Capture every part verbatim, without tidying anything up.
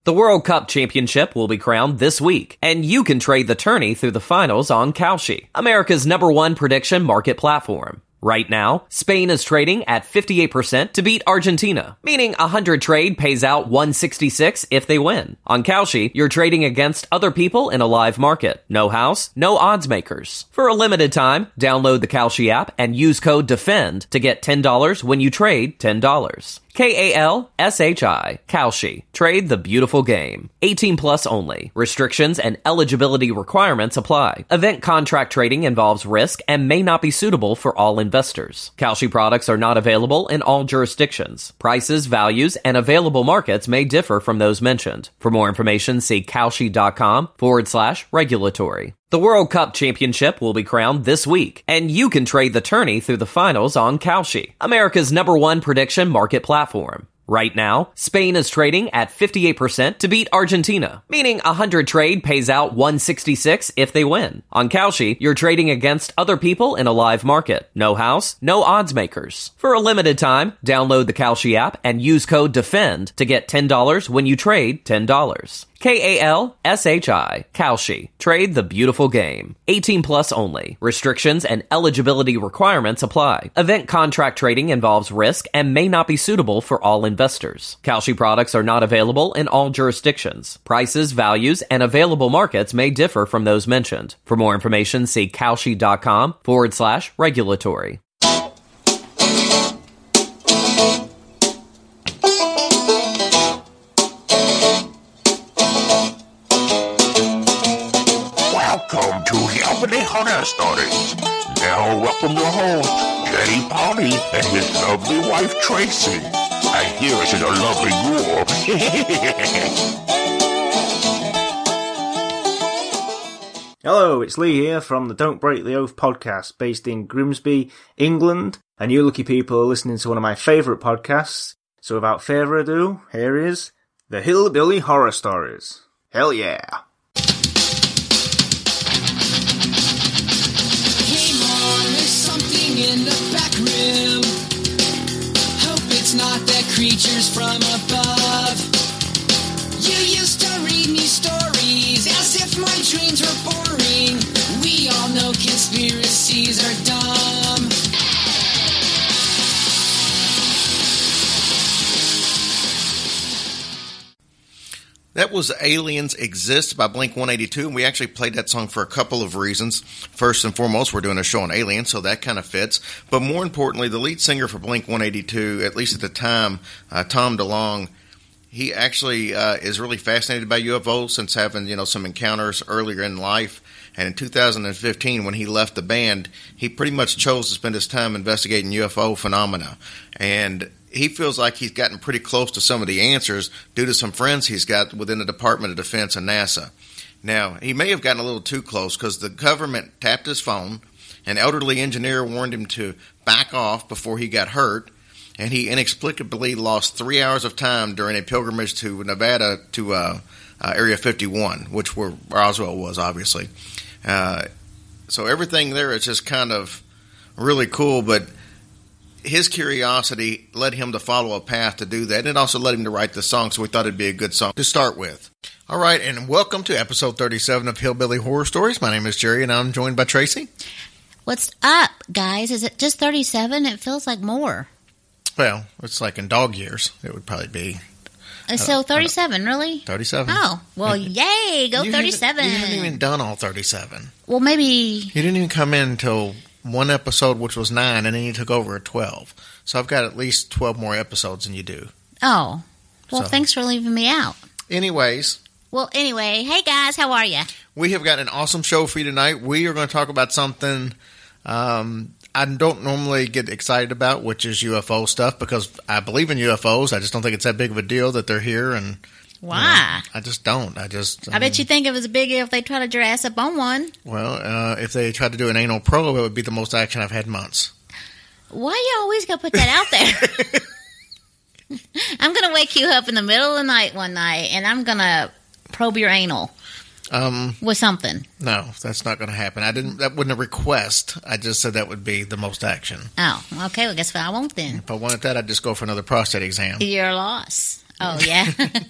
The World Cup Championship will be crowned this week, and you can trade the tourney through the finals on Kalshi, America's number one prediction market platform. Right now, Spain is trading at fifty-eight percent to beat Argentina, meaning a one hundred trade pays out one sixty-six if they win. On Kalshi, you're trading against other people in a live market. No house, no odds makers. For a limited time, download the Kalshi app and use code DEFEND to get ten dollars when you trade ten dollars. K A L S H I, Kalshi. Trade the beautiful game. eighteen plus only. Restrictions and eligibility requirements apply. Event contract trading involves risk and may not be suitable for all investors. Kalshi products are not available in all jurisdictions. Prices, values, and available markets may differ from those mentioned. For more information, see Kalshi.com forward slash regulatory. The World Cup Championship will be crowned this week, and you can trade the tourney through the finals on Kalshi, America's number one prediction market platform. Right now, Spain is trading at fifty-eight percent to beat Argentina, meaning a one hundred trade pays out one sixty-six if they win. On Kalshi, you're trading against other people in a live market. No house, no odds makers. For a limited time, download the Kalshi app and use code DEFEND to get ten dollars when you trade ten dollars. K A L S H I, Kalshi. Trade the beautiful game. eighteen plus only. Restrictions and eligibility requirements apply. Event contract trading involves risk and may not be suitable for all investors. Kalshi products are not available in all jurisdictions. Prices, values, and available markets may differ from those mentioned. For more information, see Kalshi.com forward slash regulatory. Welcome to Hillbilly Horror Stories. Now welcome your host, Jerry Polly, and his lovely wife, Tracy. I hear she's a lovely girl. Hello, it's Lee here from the Don't Break the Oath podcast, based in Grimsby, England, and you lucky people are listening to one of my favourite podcasts. So without further ado, here is the Hillbilly Horror Stories. Hell yeah! In the back room, hope it's not the creatures from above. You used to read me stories as if my dreams were boring. We all know conspiracies are dumb. That was Aliens Exist by Blink one eighty-two, and we actually played that song for a couple of reasons. First and foremost, we're doing a show on aliens, so that kind of fits. But more importantly, the lead singer for Blink one eighty-two, at least at the time, uh, Tom DeLonge, he actually uh, is really fascinated by U F Os since having, you know, some encounters earlier in life. And in two thousand fifteen, when he left the band, he pretty much chose to spend his time investigating U F O phenomena. And he feels like he's gotten pretty close to some of the answers due to some friends he's got within the Department of Defense and NASA. Now, he may have gotten a little too close because the government tapped his phone, an elderly engineer warned him to back off before he got hurt, and he inexplicably lost three hours of time during a pilgrimage to Nevada to uh, uh, Area fifty-one, which where Roswell was, obviously. Uh, so everything there is just kind of really cool, but his curiosity led him to follow a path to do that, and it also led him to write the song, so we thought it'd be a good song to start with. All right, and welcome to episode thirty-seven of Hillbilly Horror Stories. My name is Jerry, and I'm joined by Tracy. What's up, guys? Is it just thirty-seven? It feels like more. Well, it's like in dog years. It would probably be. So thirty-seven, really? thirty-seven. Oh, well, yay, go you thirty-seven. Haven't, you haven't even done all thirty-seven. Well, maybe. You didn't even come in until one episode, which was nine, and then you took over at twelve. So I've got at least twelve more episodes than you do. Oh, well, so. Thanks for leaving me out. Anyways. Well, anyway, hey guys, how are you? We have got an awesome show for you tonight. We are going to talk about something um, I don't normally get excited about, which is U F O stuff, because I believe in U F Os. I just don't think it's that big of a deal that they're here. And why? You know, I just don't. I just. I, I bet mean, you think it was a big deal if they tried to dress up on one. Well, uh, if they tried to do an anal probe, it would be the most action I've had in months. Why you always got to put that out there? I'm going to wake you up in the middle of the night one night, and I'm going to probe your anal um, with something. No, that's not going to happen. I didn't. That wasn't a request. I just said that would be the most action. Oh, okay. Well, guess what I won't then. If I wanted that, I'd just go for another prostate exam. Your loss. Oh, yeah.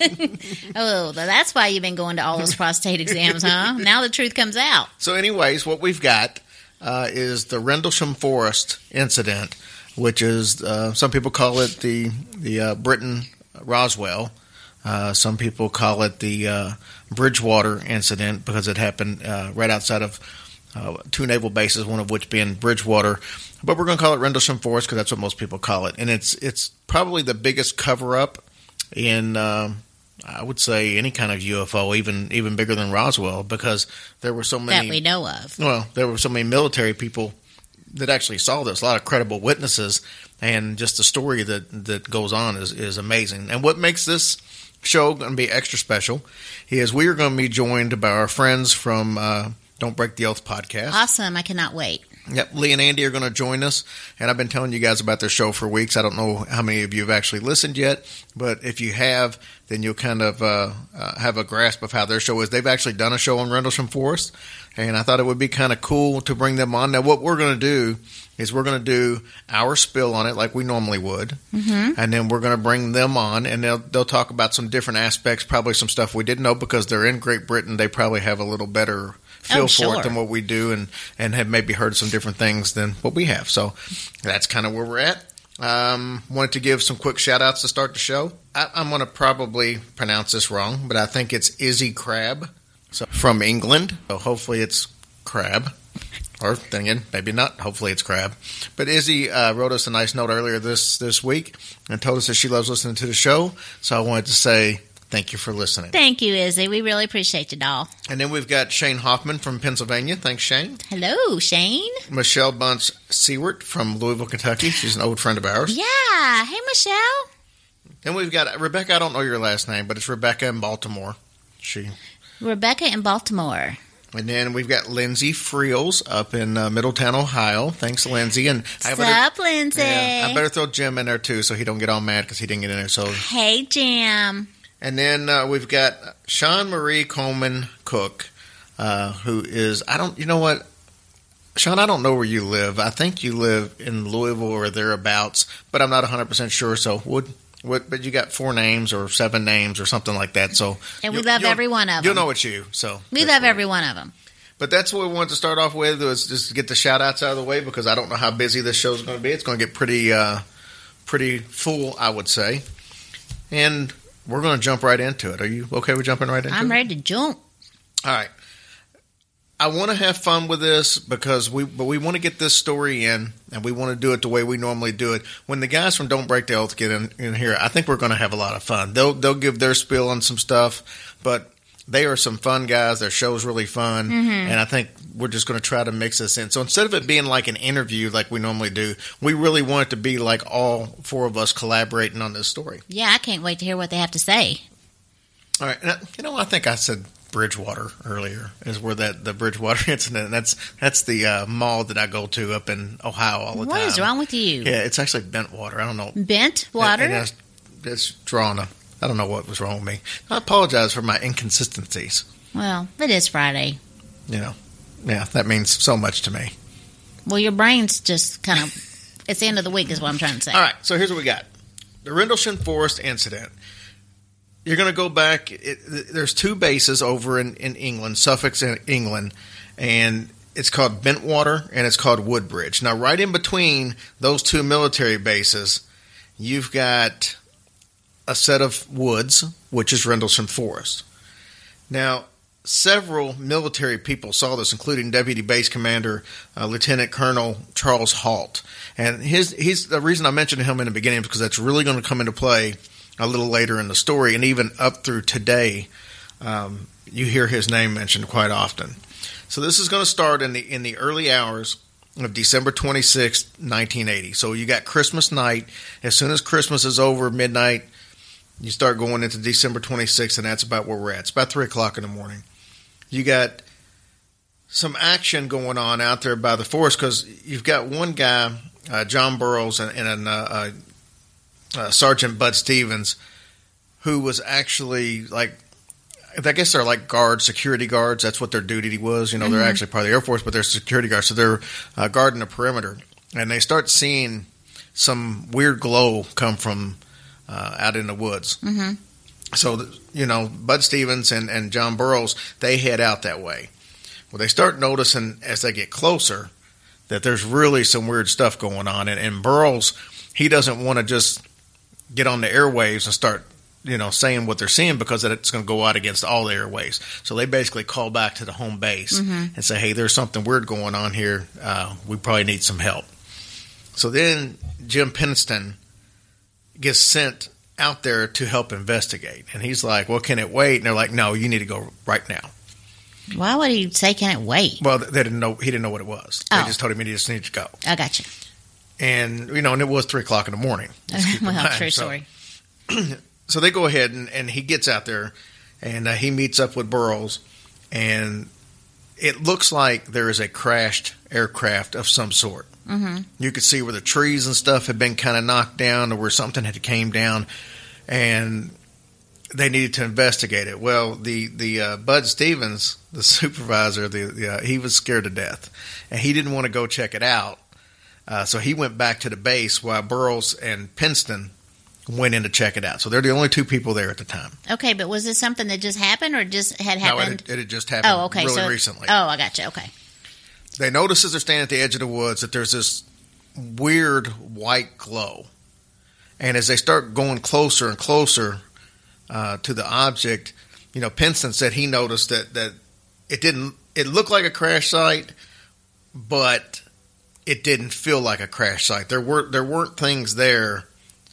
Oh, that's why you've been going to all those prostate exams, huh? Now the truth comes out. So anyways, what we've got uh, is the Rendlesham Forest incident, which is, uh, some people call it the, the uh, Britain Roswell. Uh, some people call it the uh, Bridgewater incident because it happened uh, right outside of uh, two naval bases, one of which being Bridgewater. But we're going to call it Rendlesham Forest because that's what most people call it. And it's it's probably the biggest cover-up in, uh, I would say, any kind of U F O, even even bigger than Roswell, because there were so many... That we know of. Well, there were so many military people that actually saw this, a lot of credible witnesses, and just the story that, that goes on is, is amazing. And what makes this show going to be extra special is we are going to be joined by our friends from uh, Don't Break the Oath podcast. Awesome. I cannot wait. Yep, Lee and Andy are going to join us, and I've been telling you guys about their show for weeks. I don't know how many of you have actually listened yet, but if you have, then you'll kind of uh, uh, have a grasp of how their show is. They've actually done a show on Rendlesham Forest, and I thought it would be kind of cool to bring them on. Now, what we're going to do is we're going to do our spill on it like we normally would, mm-hmm. and then we're going to bring them on, and they'll they'll talk about some different aspects, probably some stuff we didn't know because they're in Great Britain. They probably have a little better feel oh, for sure. it than what we do, and, and have maybe heard some different things than what we have. So that's kind of where we're at. Um, wanted to give some quick shout-outs to start the show. I, I'm going to probably pronounce this wrong, but I think it's Izzy Crab so, from England. So hopefully it's Crab. Or then again, maybe not. Hopefully it's Crab. But Izzy uh, wrote us a nice note earlier this, this week and told us that she loves listening to the show. So I wanted to say thank you for listening. Thank you, Izzy. We really appreciate you, doll. And then we've got Shane Hoffman from Pennsylvania. Thanks, Shane. Hello, Shane. Michelle Bunce Seward from Louisville, Kentucky. She's an old friend of ours. Yeah. Hey, Michelle. And we've got Rebecca. I don't know your last name, but it's Rebecca in Baltimore. She. Rebecca in Baltimore. And then we've got Lindsay Friels up in uh, Middletown, Ohio. Thanks, Lindsay. And What's I better, up, Lindsay? Yeah, I better throw Jim in there, too, so he don't get all mad because he didn't get in there. So. Hey, Jim. And then uh, we've got Sean Marie Coleman Cook, uh, who is, I don't, you know what, Sean, I don't know where you live. I think you live in Louisville or thereabouts, but I'm not one hundred percent sure. So, would, would but you got four names or seven names or something like that. So, and we love every one of them. You'll know it's you. So we love every one of them. But that's what we wanted to start off with, was just to get the shout outs out of the way, because I don't know how busy this show is going to be. It's going to get pretty, uh, pretty full, I would say. And we're going to jump right into it. Are you okay with jumping right into I'm it? I'm ready to jump. All right. I want to have fun with this because we, but we want to get this story in, and we want to do it the way we normally do it. When the guys from Don't Break the Oath get in, in here, I think we're going to have a lot of fun. They'll they'll give their spiel on some stuff, but they are some fun guys. Their show's really fun, mm-hmm. and I think we're just going to try to mix this in. So instead of it being like an interview like we normally do, we really want it to be like all four of us collaborating on this story. Yeah, I can't wait to hear what they have to say. All right. Now, you know, I think I said Bridgewater earlier is where that the Bridgewater incident. And that's that's the uh, mall that I go to up in Ohio all the what time. What is wrong with you? Yeah, it's actually Bentwater. I don't know. Bentwater? And, and it's, it's drawn a. I don't know what was wrong with me. I apologize for my inconsistencies. Well, it is Friday. You know, yeah, that means so much to me. Well, your brain's just kind of. It's the end of the week, is what I'm trying to say. All right, so here's what we got: the Rendlesham Forest incident. You're going to go back. It, there's two bases over in, in England, Suffolk, England, and it's called Bentwater and it's called Woodbridge. Now, right in between those two military bases, you've got a set of woods, which is Rendlesham Forest. Now, several military people saw this, including Deputy Base Commander uh, Lieutenant Colonel Charles Halt. And his he's the reason I mentioned him in the beginning is because that's really going to come into play a little later in the story, and even up through today, um, you hear his name mentioned quite often. So this is going to start in the in the early hours of December twenty-sixth, nineteen eighty. So you got Christmas night. As soon as Christmas is over, midnight, you start going into December twenty-sixth, and that's about where we're at. It's about three o'clock in the morning. You got some action going on out there by the forest because you've got one guy, uh, John Burroughs, and, and uh, uh, Uh, Sergeant Bud Stevens, who was actually like, I guess they're like guards, security guards. That's what their duty was. You know, mm-hmm. They're actually part of the Air Force, but they're security guards. So they're uh, guarding the perimeter. And they start seeing some weird glow come from uh, out in the woods. Mm-hmm. So, you know, Bud Stevens and, and John Burroughs, they head out that way. Well, they start noticing as they get closer that there's really some weird stuff going on. And, and Burroughs, he doesn't want to just get on the airwaves and start, you know, saying what they're seeing because it's going to go out against all the airwaves. So they basically call back to the home base mm-hmm. and say, hey, there's something weird going on here. Uh, we probably need some help. So then Jim Penston gets sent out there to help investigate. And he's like, well, can it wait? And they're like, no, you need to go right now. Why would he say, can it wait? Well, they didn't know. He didn't know what it was. Oh. They just told him he just needed to go. I got you. And, you know, and it was three o'clock in the morning. Well, true so, story. So they go ahead and, and he gets out there and uh, he meets up with Burroughs. And it looks like there is a crashed aircraft of some sort. Mm-hmm. You could see where the trees and stuff had been kind of knocked down or where something had came down. And they needed to investigate it. Well, the the uh, Bud Stevens, the supervisor, the, the uh, he was scared to death, and he didn't want to go check it out. Uh, so he went back to the base while Burroughs and Penston went in to check it out. So they're the only two people there at the time. Okay, but was this something that just happened or just had happened? No, it, it had just happened. Oh, okay, really so, recently. Oh, I got you. Okay. They notice as they're standing at the edge of the woods that there's this weird white glow, and as they start going closer and closer Uh, to the object, you know, Penston said he noticed that, that it didn't, it looked like a crash site, but it didn't feel like a crash site. There were, there weren't things there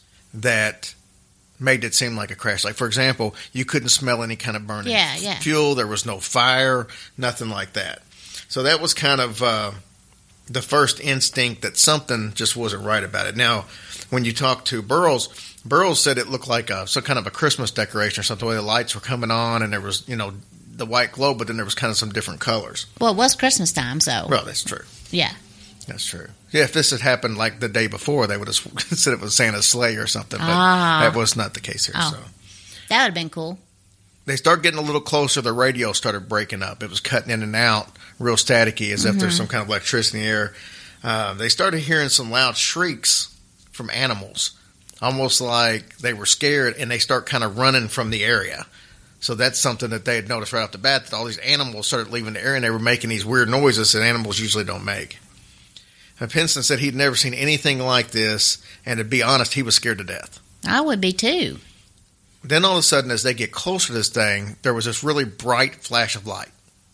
that made it seem like a crash site. For example, you couldn't smell any kind of burning yeah, yeah. fuel. There was no fire, nothing like that. So that was kind of uh, the first instinct that something just wasn't right about it. Now, when you talk to Burroughs, Burroughs said it looked like a, some kind of a Christmas decoration or something. The way the lights were coming on and there was, you know, the white glow, but then there was kind of some different colors. Well, it was Christmas time, so. Well, that's true. Yeah. That's true. Yeah, if this had happened like the day before, they would have said it was Santa's sleigh or something, but ah. that was not the case here. Oh. So that would have been cool. They start getting a little closer. The radio started breaking up. It was cutting in and out, real staticky, as mm-hmm. if there's some kind of electricity in the air. Uh, they started hearing some loud shrieks from animals. Almost like they were scared, and they start kind of running from the area. So that's something that they had noticed right off the bat, that all these animals started leaving the area, and they were making these weird noises that animals usually don't make. And Penston said he'd never seen anything like this, and to be honest, he was scared to death. I would be too. Then all of a sudden, as they get closer to this thing, there was this really bright flash of light.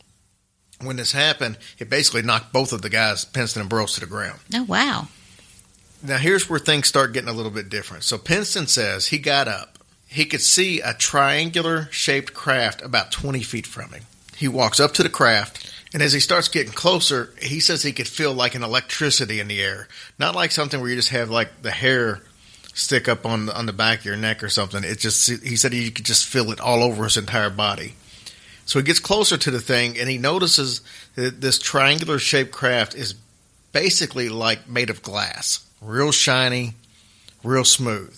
When this happened, it basically knocked both of the guys, Penston and Burroughs, to the ground. Oh, wow. Now, here's where things start getting a little bit different. So Penston says he got up. He could see a triangular-shaped craft about twenty feet from him. He walks up to the craft, and as he starts getting closer, he says he could feel like an electricity in the air. Not like something where you just have like the hair stick up on, on the back of your neck or something. It just, he said he could just feel it all over his entire body. So he gets closer to the thing, and he notices that this triangular-shaped craft is basically like made of glass. Real shiny, real smooth.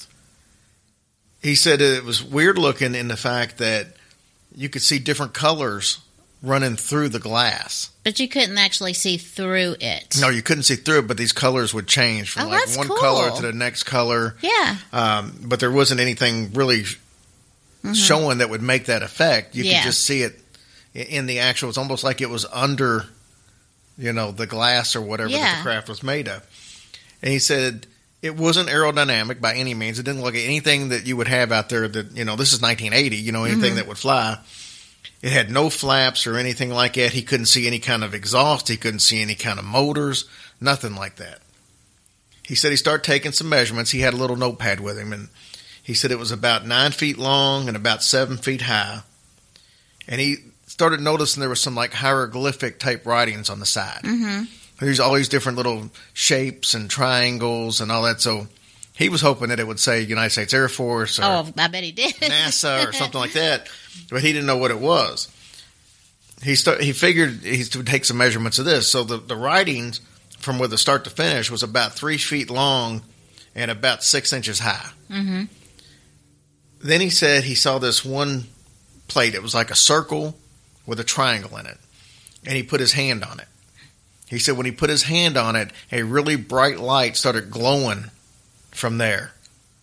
He said it was weird looking in the fact that you could see different colors running through the glass. But you couldn't actually see through it. No, you couldn't see through it, but these colors would change from oh, like that's one cool. color to the next color. Yeah. Um, but there wasn't anything really mm-hmm. showing that would make that effect. You yeah. could just see it in the actual, it's almost like it was under, you know, the glass or whatever yeah. that the craft was made of. And he said it wasn't aerodynamic by any means. It didn't look at anything that you would have out there that, you know, this is nineteen eighty, you know, anything mm-hmm. that would fly. It had no flaps or anything like that. He couldn't see any kind of exhaust. He couldn't see any kind of motors, nothing like that. He said he started taking some measurements. He had a little notepad with him, and he said it was about nine feet long and about seven feet high. And he started noticing there was some like hieroglyphic type writings on the side. Mm-hmm. There's all these different little shapes and triangles and all that. So he was hoping that it would say United States Air Force or oh, I bet he did. NASA or something like that. But he didn't know what it was. He start, he figured he would take some measurements of this. So the, the writings from where the start to finish was about three feet long and about six inches high. Mm-hmm. Then he said he saw this one plate. It was like a circle with a triangle in it. And he put his hand on it. He said when he put his hand on it, a really bright light started glowing from there.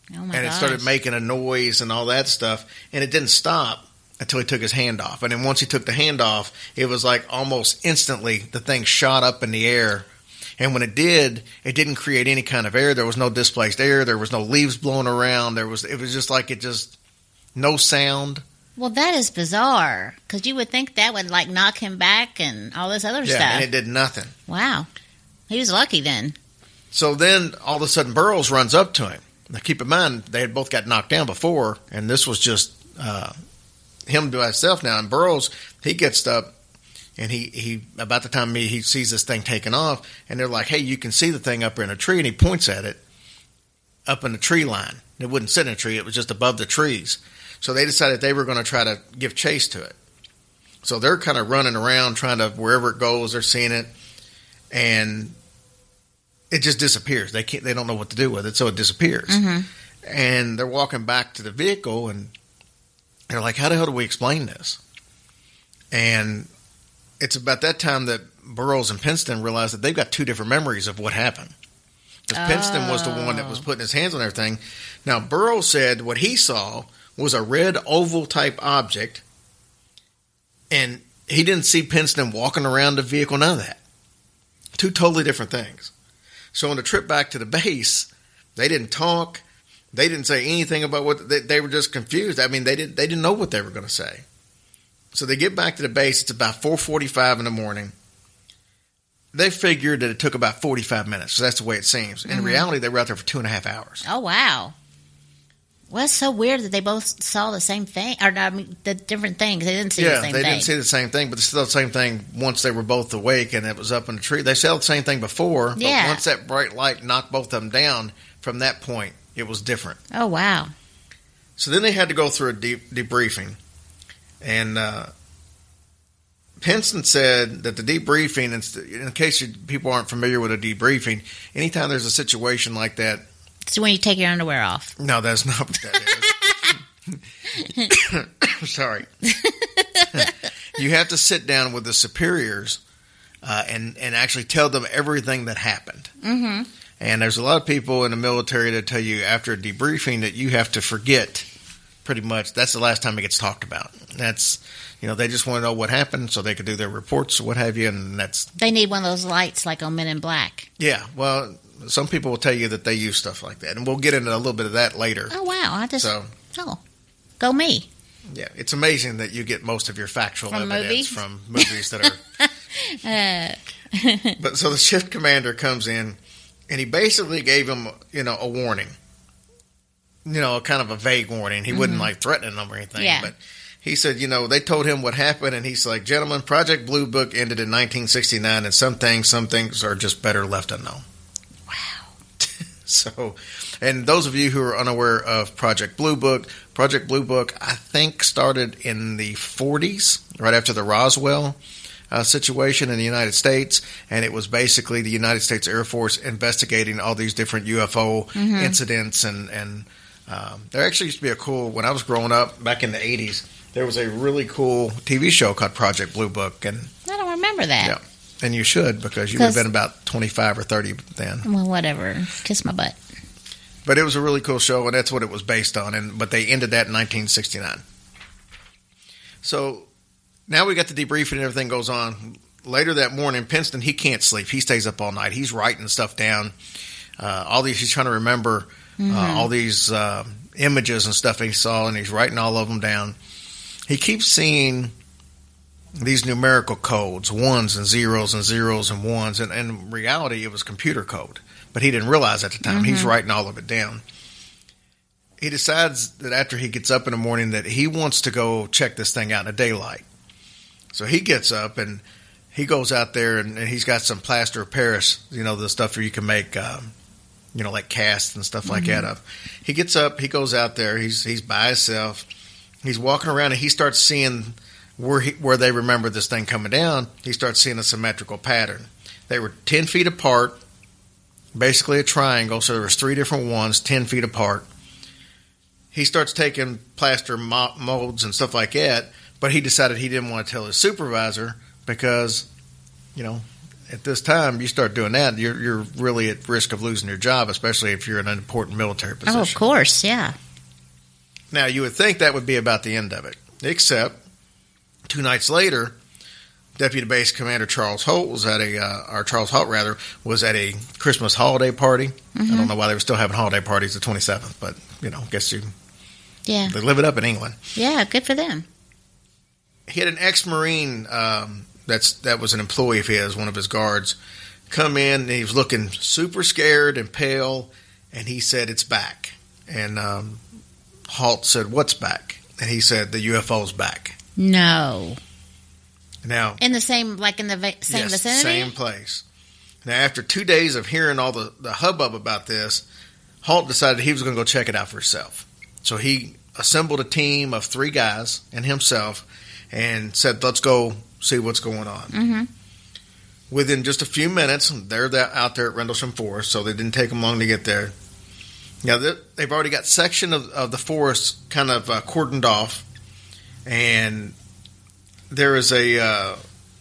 Oh my and it gosh. started making a noise and all that stuff, and it didn't stop until he took his hand off. And then once he took the hand off, it was like almost instantly the thing shot up in the air. And when it did, it didn't create any kind of air. There was no displaced air. There was no leaves blowing around. There was, it was just like it just, no sound. Well, that is bizarre, because you would think that would, like, knock him back and all this other Yeah, stuff. and it did nothing. Wow. He was lucky then. So then, all of a sudden, Burroughs runs up to him. Now, keep in mind, they had both got knocked down before, and this was just uh, him to himself now. And Burroughs, he gets up, and he, he about the time he, he sees this thing taking off, and they're like, hey, you can see the thing up in a tree, and he points at it up in the tree line. It wouldn't sit in a tree. It was just above the trees. So they decided they were going to try to give chase to it. So they're kind of running around trying to, wherever it goes, they're seeing it, and it just disappears. They can't. They don't know what to do with it, so it disappears. Mm-hmm. And they're walking back to the vehicle, and they're like, how the hell do we explain this? And it's about that time that Burroughs and Princeton realize that they've got two different memories of what happened. Because oh. Princeton was the one that was putting his hands on everything. Now, Burroughs said what he saw was a red oval-type object, and he didn't see Princeton walking around the vehicle, none of that. Two totally different things. So on the trip back to the base, they didn't talk. They didn't say anything about what they, they were just confused. I mean, they didn't they didn't know what they were going to say. So they get back to the base. It's about four forty-five in the morning. They figured that it took about forty-five minutes. So that's the way it seems. In mm-hmm. reality, they were out there for two and a half hours. Oh, wow. Well, it's so weird that they both saw the same thing. Or, I mean, the different things. They didn't see yeah, the same they thing. didn't see the same thing, but it's still the same thing once they were both awake and it was up in the tree. They saw the same thing before, but yeah. once that bright light knocked both of them down, from that point, it was different. Oh, wow. So then they had to go through a deep debriefing. And uh, Princeton said that the debriefing, in case you, people aren't familiar with a debriefing, anytime there's a situation like that. It's when you take your underwear off. No, that's not what that is. Sorry. You have to sit down with the superiors uh, and, and actually tell them everything that happened. Mm-hmm. And there's a lot of people in the military that tell you after a debriefing that you have to forget pretty much. That's the last time it gets talked about. That's, you know, they just want to know what happened so they could do their reports or what have you. And that's. They need one of those lights like on Men in Black. Yeah. Well, some people will tell you that they use stuff like that. And we'll get into a little bit of that later. Oh, wow. I just. So, oh. Go me. Yeah, it's amazing that you get most of your factual from evidence movies? from movies that are. uh. But so the shift commander comes in, and he basically gave him, you know, a warning. You know, kind of a vague warning. He mm-hmm. wouldn't like threaten them or anything. Yeah. But he said, you know, they told him what happened, and he's like, gentlemen, Project Blue Book ended in nineteen sixty-nine, and some things, some things are just better left unknown. Wow. So, and those of you who are unaware of Project Blue Book, Project Blue Book, I think, started in the forties, right after the Roswell uh, situation in the United States, and it was basically the United States Air Force investigating all these different U F O mm-hmm. incidents, and, and um, there actually used to be a cool, when I was growing up, back in the eighties, there was a really cool T V show called Project Blue Book, and I don't remember that. Yeah. And you should, because you would have been about twenty-five or thirty then. Well, whatever. Kiss my butt. But it was a really cool show, and that's what it was based on. And But they ended that in nineteen sixty-nine. So now we got the debriefing and everything goes on. Later that morning, Princeton, he can't sleep. He stays up all night. He's writing stuff down. Uh, all these, he's trying to remember mm-hmm. uh, all these uh, images and stuff he saw, and he's writing all of them down. He keeps seeing these numerical codes, ones and zeros and zeros and ones, and, and in reality it was computer code, but he didn't realize at the time. Mm-hmm. He's writing all of it down. He decides that after he gets up in the morning that he wants to go check this thing out in the daylight. So he gets up and he goes out there, and, and he's got some plaster of Paris, you know, the stuff where you can make, um, you know, like casts and stuff like mm-hmm. that of. He gets up, he goes out there, he's he's by himself, he's walking around, and he starts seeing Where he, where they remember this thing coming down. He starts seeing a symmetrical pattern. They were ten feet apart, basically a triangle, so there was three different ones, ten feet apart. He starts taking plaster mo- molds and stuff like that, but he decided he didn't want to tell his supervisor because, you know, at this time, you start doing that, you're you're really at risk of losing your job, especially if you're in an important military position. Oh, of course, yeah. Now, you would think that would be about the end of it, except two nights later, Deputy Base Commander Charles Holt was at a, uh, or Charles Holt rather, was at a Christmas holiday party. Mm-hmm. I don't know why they were still having holiday parties the twenty-seventh, but, you know, I guess you, yeah. they live it up in England. Yeah, good for them. He had an ex-Marine um, that's that was an employee of his, one of his guards, come in, and he was looking super scared and pale, and he said, "It's back." And um, Holt said, "What's back?" And he said, "The U F O's back." No. Now, in the same, like in the va- same yes, vicinity? Same place. Now, after two days of hearing all the, the hubbub about this, Holt decided he was going to go check it out for himself. So he assembled a team of three guys and himself and said, "Let's go see what's going on." Mm-hmm. Within just a few minutes, they're out there at Rendlesham Forest, so they didn't take them long to get there. Now, they've already got section of, of the forest kind of uh, cordoned off, and there is a uh,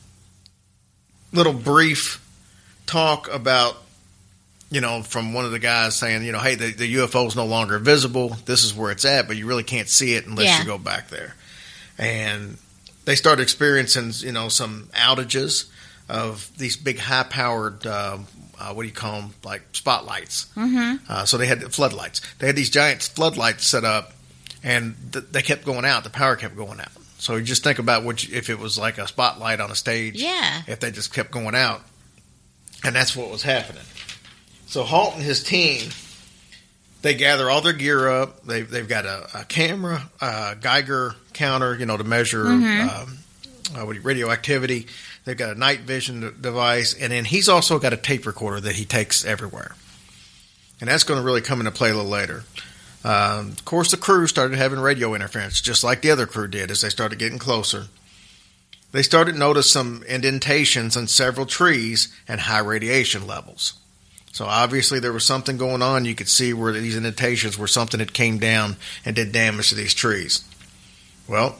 little brief talk about, you know, from one of the guys saying, you know, hey, the, the U F O is no longer visible. This is where it's at, but you really can't see it unless yeah. you go back there. And they started experiencing, you know, some outages of these big high-powered, uh, uh, what do you call them, like spotlights. Mm-hmm. Uh, so they had floodlights. They had these giant floodlights set up, and th- they kept going out. The power kept going out. So you just think about what you, if it was like a spotlight on a stage. Yeah. If they just kept going out. And that's what was happening. So Holt and his team, they gather all their gear up. They've, they've got a, a camera, a Geiger counter, you know, to measure mm-hmm. um, uh, what, radioactivity. They've got a night vision device. And then he's also got a tape recorder that he takes everywhere. And that's going to really come into play a little later. Um, of course, the crew started having radio interference, just like the other crew did as they started getting closer. They started to notice some indentations on several trees and high radiation levels. So obviously there was something going on. You could see where these indentations were something that came down and did damage to these trees. Well,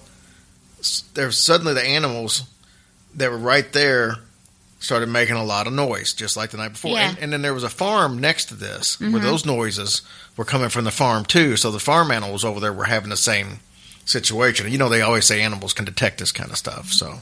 there suddenly the animals that were right there started making a lot of noise, just like the night before. Yeah. And, and then there was a farm next to this mm-hmm. where those noises were coming from the farm too. So the farm animals over there were having the same situation. You know, they always say animals can detect this kind of stuff. So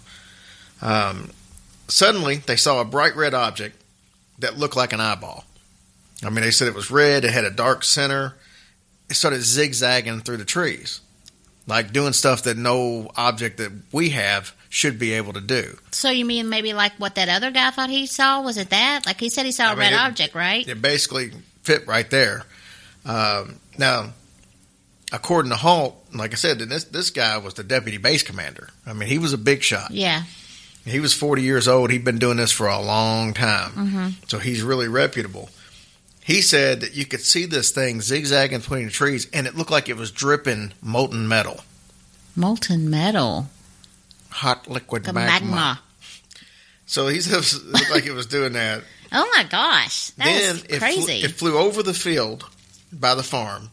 um, suddenly they saw a bright red object that looked like an eyeball. I mean, they said it was red. It had a dark center. It started zigzagging through the trees, like doing stuff that no object that we have should be able to do. So you mean maybe like what that other guy thought he saw? Was it that? Like he said he saw a I mean, red it, object, right? It basically fit right there. Um, now, according to Holt, like I said, this this guy was the deputy base commander. I mean, he was a big shot. Yeah. He was forty years old. He'd been doing this for a long time. Mm-hmm. So he's really reputable. He said that you could see this thing zigzagging between the trees, and it looked like it was dripping molten metal. Molten metal? Hot liquid the magma. magma. So he said it looked like it was doing that. Oh, my gosh. That then is it crazy. Flew, it flew over the field by the farm.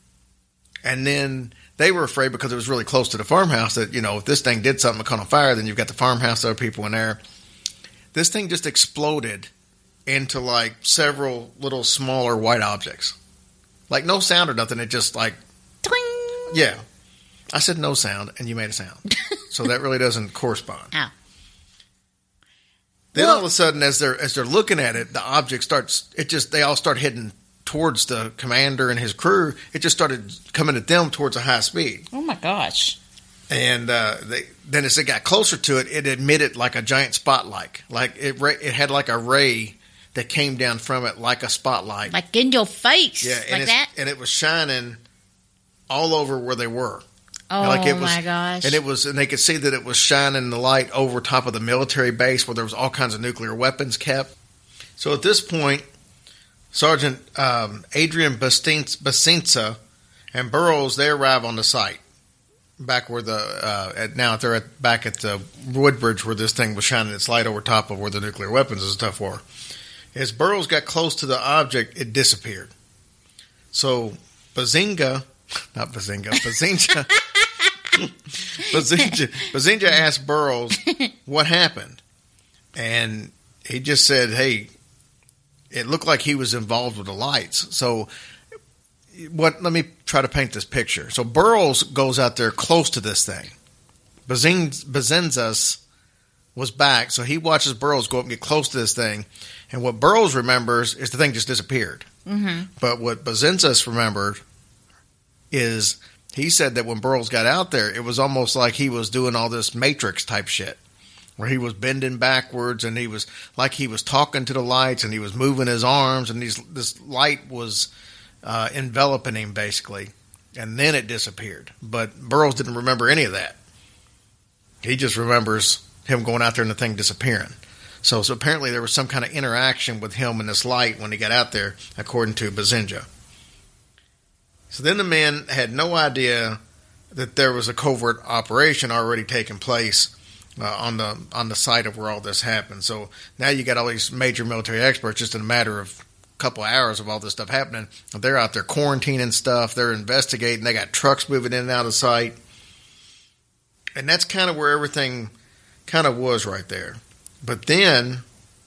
And then they were afraid because it was really close to the farmhouse that, you know, if this thing did something that caught on fire, then you've got the farmhouse, there are people in there. This thing just exploded into like several little smaller white objects. Like no sound or nothing. It just like, Twing. Yeah. I said no sound and you made a sound. So that really doesn't correspond. Oh. Then well, all of a sudden, as they're as they're looking at it, the object starts. It just they all start heading towards the commander and his crew. It just started coming at them towards a high speed. Oh my gosh! And uh, they, then as it got closer to it, it emitted like a giant spotlight. Like it it had like a ray that came down from it like a spotlight, like in your face. Yeah, and like that. And it was shining all over where they were. Oh like it was, my gosh! And it was, and they could see that it was shining the light over top of the military base where there was all kinds of nuclear weapons kept. So at this point, Sergeant um, Adrian Basinza and Burroughs, they arrive on the site back where the uh, at, now they're at, back at the Woodbridge where this thing was shining its light over top of where the nuclear weapons and stuff were. As Burroughs got close to the object, it disappeared. So Bazinga, not Bazinga, Bazinga. Bazinga, Bazinga asked Burroughs what happened, and he just said, hey, it looked like he was involved with the lights. So what? Let me try to paint this picture. So Burroughs goes out there close to this thing. Bazenzas was back, so he watches Burroughs go up and get close to this thing. And what Burroughs remembers is the thing just disappeared. Mm-hmm. But what Bazenzas remembered is he said that when Burroughs got out there, it was almost like he was doing all this Matrix type shit, where he was bending backwards and he was like he was talking to the lights and he was moving his arms and these, this light was uh, enveloping him basically. And then it disappeared. But Burroughs didn't remember any of that. He just remembers him going out there and the thing disappearing. So, so apparently there was some kind of interaction with him and this light when he got out there, according to Bazinga. So then the man had no idea that there was a covert operation already taking place uh, on the on the site of where all this happened. So now you got all these major military experts just in a matter of a couple of hours of all this stuff happening. They're out there quarantining stuff. They're investigating. They got trucks moving in and out of the site. And that's kind of where everything kind of was right there. But then,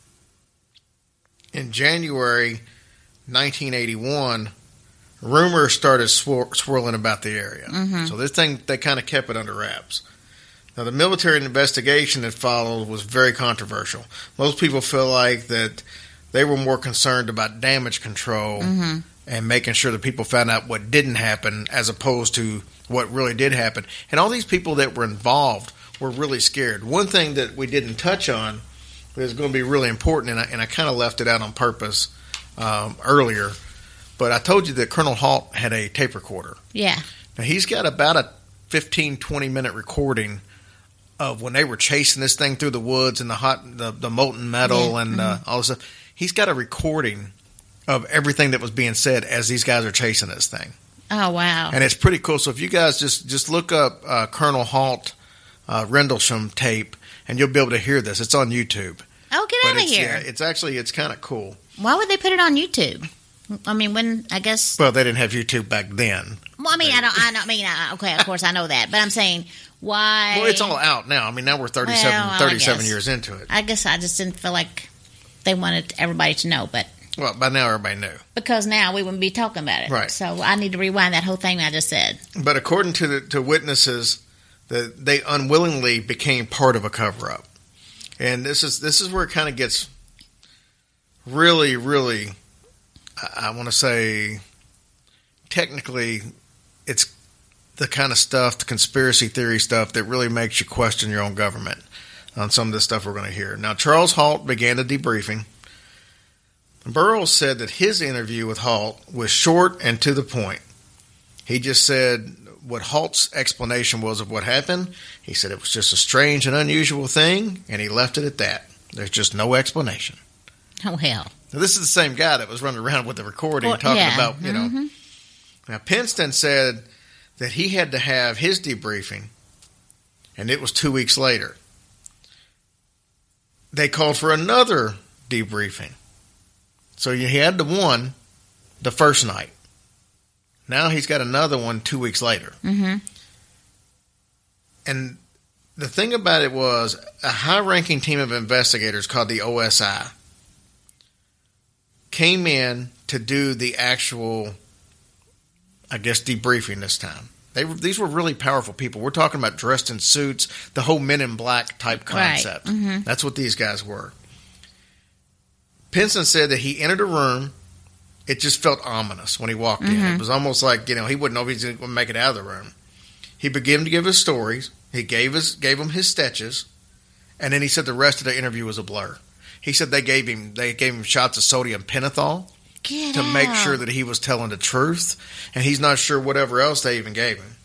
in January nineteen eighty-one, rumors started swir- swirling about the area. Mm-hmm. So this thing, they kind of kept it under wraps. Now, the military investigation that followed was very controversial. Most people feel like that they were more concerned about damage control mm-hmm. and making sure that people found out what didn't happen as opposed to what really did happen. And all these people that were involved were really scared. One thing that we didn't touch on that is going to be really important, and I, and I kind of left it out on purpose um, earlier, but I told you that Colonel Halt had a tape recorder. Yeah. Now, he's got about a fifteen, twenty minute recording of when they were chasing this thing through the woods and the hot, the, the molten metal yeah. and mm-hmm. uh, all this stuff. He's got a recording of everything that was being said as these guys are chasing this thing. Oh, wow. And it's pretty cool. So if you guys just, just look up uh, Colonel Halt uh, Rendlesham tape, and you'll be able to hear this. It's on YouTube. Oh, get but out of here. Yeah, it's actually, it's kind of cool. Why would they put it on YouTube? I mean, when, I guess... Well, they didn't have YouTube back then. Well, I mean, they, I don't, I don't I mean, I, okay, of course I know that, but I'm saying, why... Well, it's all out now. I mean, now we're thirty-seven, well, thirty-seven years into it. I guess I just didn't feel like they wanted everybody to know, but... Well, by now everybody knew. Because now we wouldn't be talking about it. Right. So I need to rewind that whole thing I just said. But according to the, to witnesses, the, they unwillingly became part of a cover-up. And this is this is where it kind of gets really, really, I, I want to say, technically, it's the kind of stuff, the conspiracy theory stuff, that really makes you question your own government on some of this stuff we're going to hear. Now, Charles Halt began the debriefing. Burroughs said that his interview with Halt was short and to the point. He just said what Halt's explanation was of what happened. He said it was just a strange and unusual thing, and he left it at that. There's just no explanation. Oh, hell. Now, this is the same guy that was running around with the recording well, talking yeah. about, you mm-hmm. know. Now, Penston said that he had to have his debriefing, and it was two weeks later. They called for another debriefing. So he had the one the first night. Now he's got another one two weeks later. Mm-hmm. And the thing about it was a high-ranking team of investigators called the O S I came in to do the actual, I guess, debriefing this time. They were, these were really powerful people. We're talking about dressed in suits, the whole Men in Black type concept. Right. Mm-hmm. That's what these guys were. Pinson said that he entered a room. It just felt ominous when he walked mm-hmm. in. It was almost like, you know, he wouldn't know if he was going to make it out of the room. He began to give his stories. He gave his gave him his sketches, and then he said the rest of the interview was a blur. He said they gave him they gave him shots of sodium pentothal Get to out. make sure that he was telling the truth, and he's not sure whatever else they even gave him.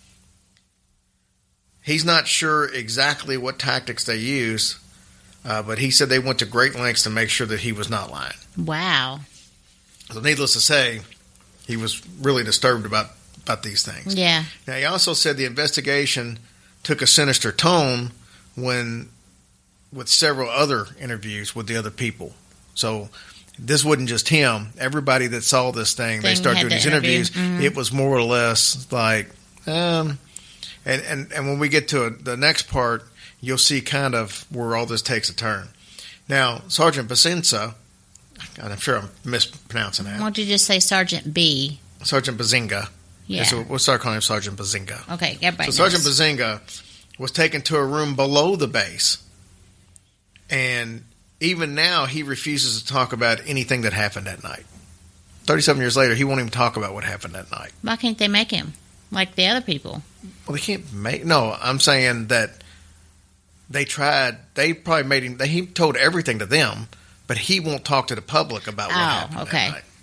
He's not sure exactly what tactics they used. Uh, but he said they went to great lengths to make sure that he was not lying. Wow. So needless to say, he was really disturbed about, about these things. Yeah. Now, he also said the investigation took a sinister tone when, with several other interviews with the other people. So this wasn't just him. Everybody that saw this thing, thing they started doing these interview. interviews. Mm-hmm. It was more or less like, um, and, and, and when we get to a, the next part, you'll see kind of where all this takes a turn. Now, Sergeant Basinga, I'm sure I'm mispronouncing that. Why don't you just say Sergeant B? Sergeant Bazinga. Yeah. So we'll start calling him Sergeant Bazinga. Okay, everybody So knows. Sergeant Bazinga was taken to a room below the base, and even now he refuses to talk about anything that happened that night. thirty-seven years later, he won't even talk about what happened that night. Why can't they make him like the other people? Well, they can't make... No, I'm saying that they tried... They probably made him... They, he told everything to them, but he won't talk to the public about what Oh, happened okay. that night.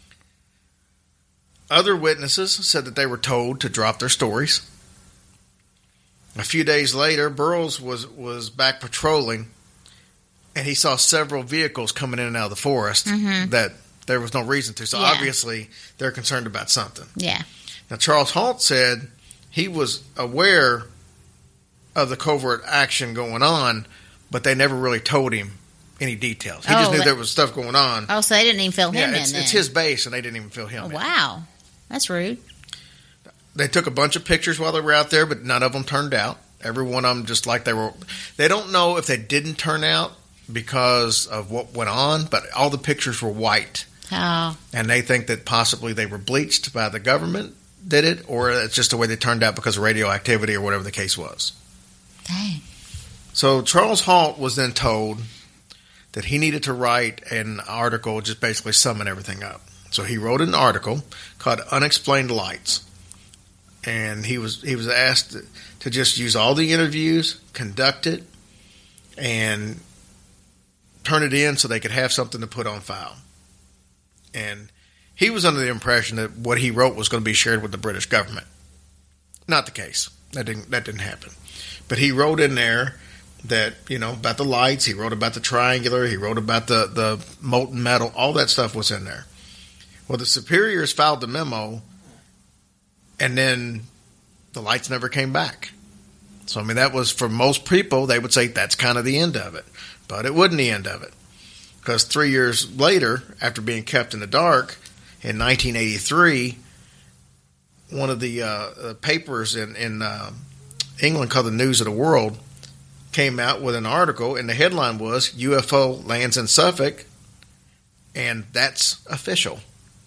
Other witnesses said that they were told to drop their stories. A few days later, Burroughs was, was back patrolling, and he saw several vehicles coming in and out of the forest Mm-hmm. that there was no reason to. So Yeah. obviously, they're concerned about something. Yeah. Now, Charles Halt said he was aware of the covert action going on, but they never really told him any details. He just Oh, knew that- there was stuff going on. Oh, so they didn't even fill him yeah, in it's, then. it's his base, and they didn't even fill him Oh, in. wow. That's rude. They took a bunch of pictures while they were out there, but none of them turned out. Every one of them just like they were. They don't know if they didn't turn out because of what went on, but all the pictures were white. Oh, And they think that possibly they were bleached by the government, did it, or it's just the way they turned out because of radioactivity or whatever the case was. dang. So Charles Halt was then told that he needed to write an article just basically summing everything up. So he wrote an article called Unexplained Lights. And he was he was asked to just use all the interviews, conduct it, and turn it in so they could have something to put on file. And he was under the impression that what he wrote was going to be shared with the British government. Not the case. That didn't that didn't happen. But he wrote in there that, you know, about the lights, he wrote about the triangular, he wrote about the, the molten metal, all that stuff was in there. Well, the superiors filed the memo, and then the lights never came back. So, I mean, that was, for most people, they would say that's kind of the end of it. But it wasn't the end of it. Because three years later, after being kept in the dark, in nineteen eighty-three, one of the uh, papers in, in uh, England called the News of the World came out with an article, and the headline was, U F O lands in Suffolk, and that's official.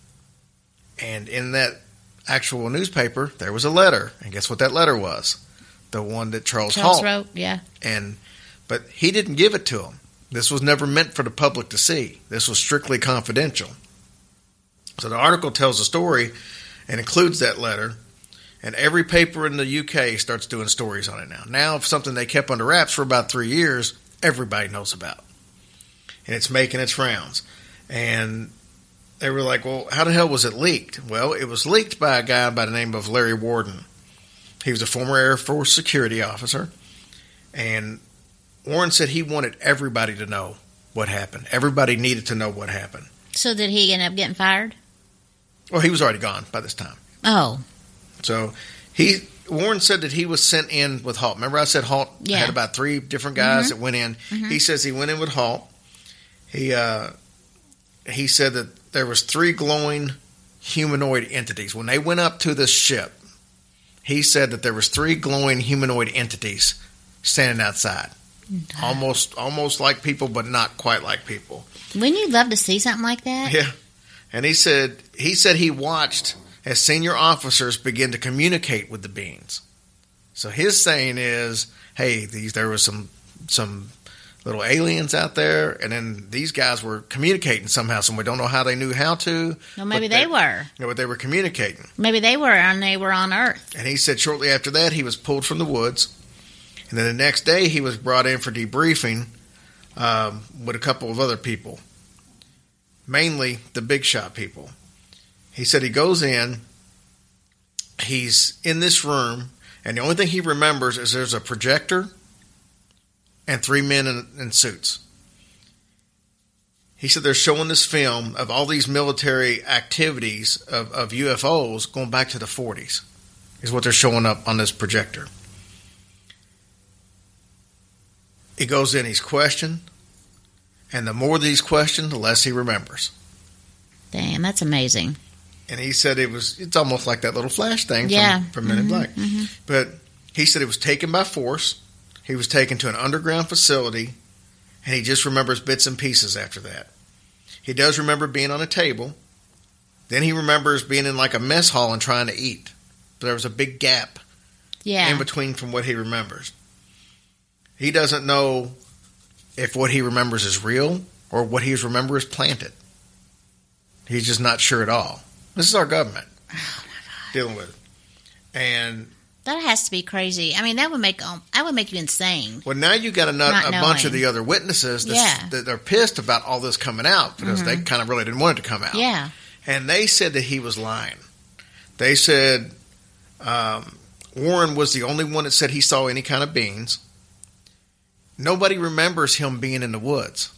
And in that actual newspaper, there was a letter. And guess what that letter was? The one that Charles, Charles Halt wrote, yeah. And but he didn't give it to him. This was never meant for the public to see. This was strictly confidential. So the article tells a story and includes that letter, and every paper in the U K starts doing stories on it now. Now, if something they kept under wraps for about three years, everybody knows about. And it's making its rounds. And they were like, well, how the hell was it leaked? Well, it was leaked by a guy by the name of Larry Warden. He was a former Air Force security officer. And Warren said he wanted everybody to know what happened. Everybody needed to know what happened. So did he end up getting fired? Well, he was already gone by this time. Oh, So he Warren said that he was sent in with Halt. Remember I said Halt Yeah. had about three different guys Mm-hmm. that went in. Mm-hmm. He says he went in with Halt. He uh, he said that there was three glowing humanoid entities. When they went up to this ship, he said that there was three glowing humanoid entities standing outside. Almost almost like people, but not quite like people. wouldn't you love to see something like that? Yeah. And he said he said he watched as senior officers begin to communicate with the beings. So his saying is, hey, these there was some some little aliens out there, and then these guys were communicating somehow. So we don't know how they knew how to. Well, maybe but they were. You know, but they were communicating. Maybe they were, and they were on Earth. And he said shortly after that, he was pulled from the woods. And then the next day, he was brought in for debriefing um, with a couple of other people, mainly the big shot people. He said he goes in, he's in this room, and the only thing he remembers is there's a projector and three men in, in suits. He said they're showing this film of all these military activities of, of U F Os going back to the forties, is what they're showing up on this projector. He goes in, he's questioned, and the more he's questioned, the less he remembers. Damn, that's amazing. And he said it was, it's almost like that little flash thing Yeah. from, from Men in Black. But he said it was taken by force. He was taken to an underground facility, and he just remembers bits and pieces after that. He does remember being on a table. Then he remembers being in like a mess hall and trying to eat. But there was a big gap Yeah. in between from what he remembers. He doesn't know if what he remembers is real or what he remembers is planted. He's just not sure at all. This is our government Oh, my God. dealing with it. And That has to be crazy. I mean, that would make um, that would make you insane. well, now you got a, Not a bunch of knowing. the other witnesses that's, Yeah. that are pissed about all this coming out because they kind of really didn't want it to come out. Yeah. And they said that he was lying. They said um, Warren was the only one that said he saw any kind of beings. Nobody remembers him being in the woods.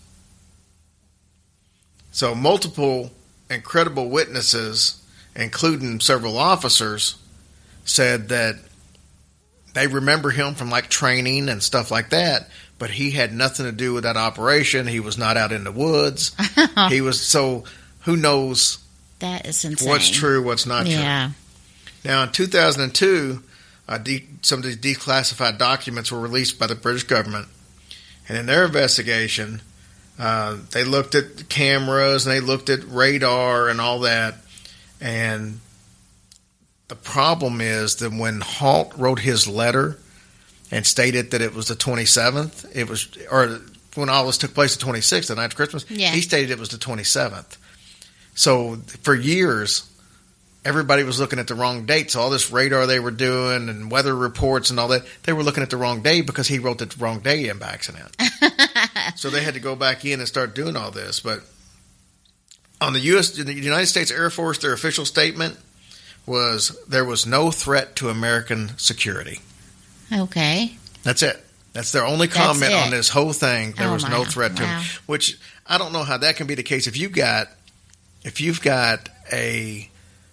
So multiple incredible witnesses, including several officers, said that they remember him from like training and stuff like that, but he had nothing to do with that operation. He was not out in the woods. He was, so who knows That is insane. what's true, what's not Yeah. true. Now, in two thousand two, uh, de- some of these declassified documents were released by the British government. And in their investigation, uh, they looked at the cameras and they looked at radar and all that. And the problem is that when Halt wrote his letter and stated that it was the twenty-seventh, it was, or when all this took place the twenty-sixth, the night of Christmas, Yeah. he stated it was the twenty-seventh. So for years, everybody was looking at the wrong date. So all this radar they were doing and weather reports and all that, they were looking at the wrong day because he wrote the wrong day in by accident. So they had to go back in and start doing all this. But on the U S, the United States Air Force, their official statement was there was no threat to American security. Okay. That's it. That's their only That's comment it. on this whole thing. There Oh, was no wow. threat to Wow. them, which I don't know how that can be the case. If you got, if you've got a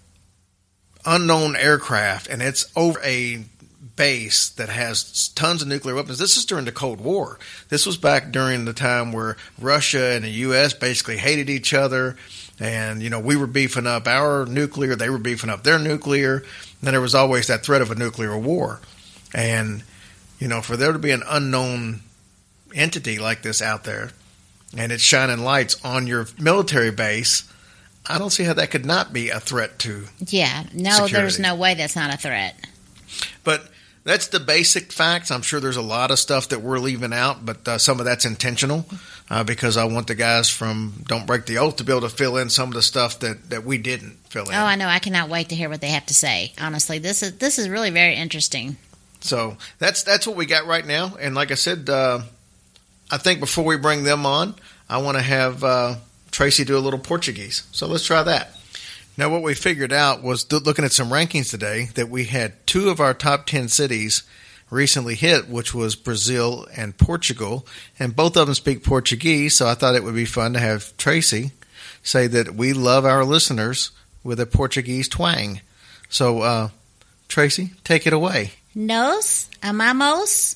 unknown aircraft and it's over a base that has tons of nuclear weapons. This is during the Cold War. This was back during the time where Russia and the U S basically hated each other. And, you know, we were beefing up our nuclear. They were beefing up their nuclear. And then there was always that threat of a nuclear war. And, you know, for there to be an unknown entity like this out there and it's shining lights on your military base, I don't see how that could not be a threat to. Yeah. No, Security. there's no way that's not a threat. But that's the basic facts. I'm sure there's a lot of stuff that we're leaving out, but uh, some of that's intentional uh, because I want the guys from Don't Break the Oath to be able to fill in some of the stuff that, that we didn't fill in. Oh, I know. I cannot wait to hear what they have to say. Honestly, this is this is really very interesting. So that's that's what we got right now. And like I said, uh, I think before we bring them on, I want to have uh, Tracy do a little Portuguese. So let's try that. Now, what we figured out was th- looking at some rankings today that we had two of our top ten cities recently hit, which was Brazil and Portugal. And both of them speak Portuguese, so I thought it would be fun to have Tracy say that we love our listeners with a Portuguese twang. So, uh, Tracy, take it away. Nos amamos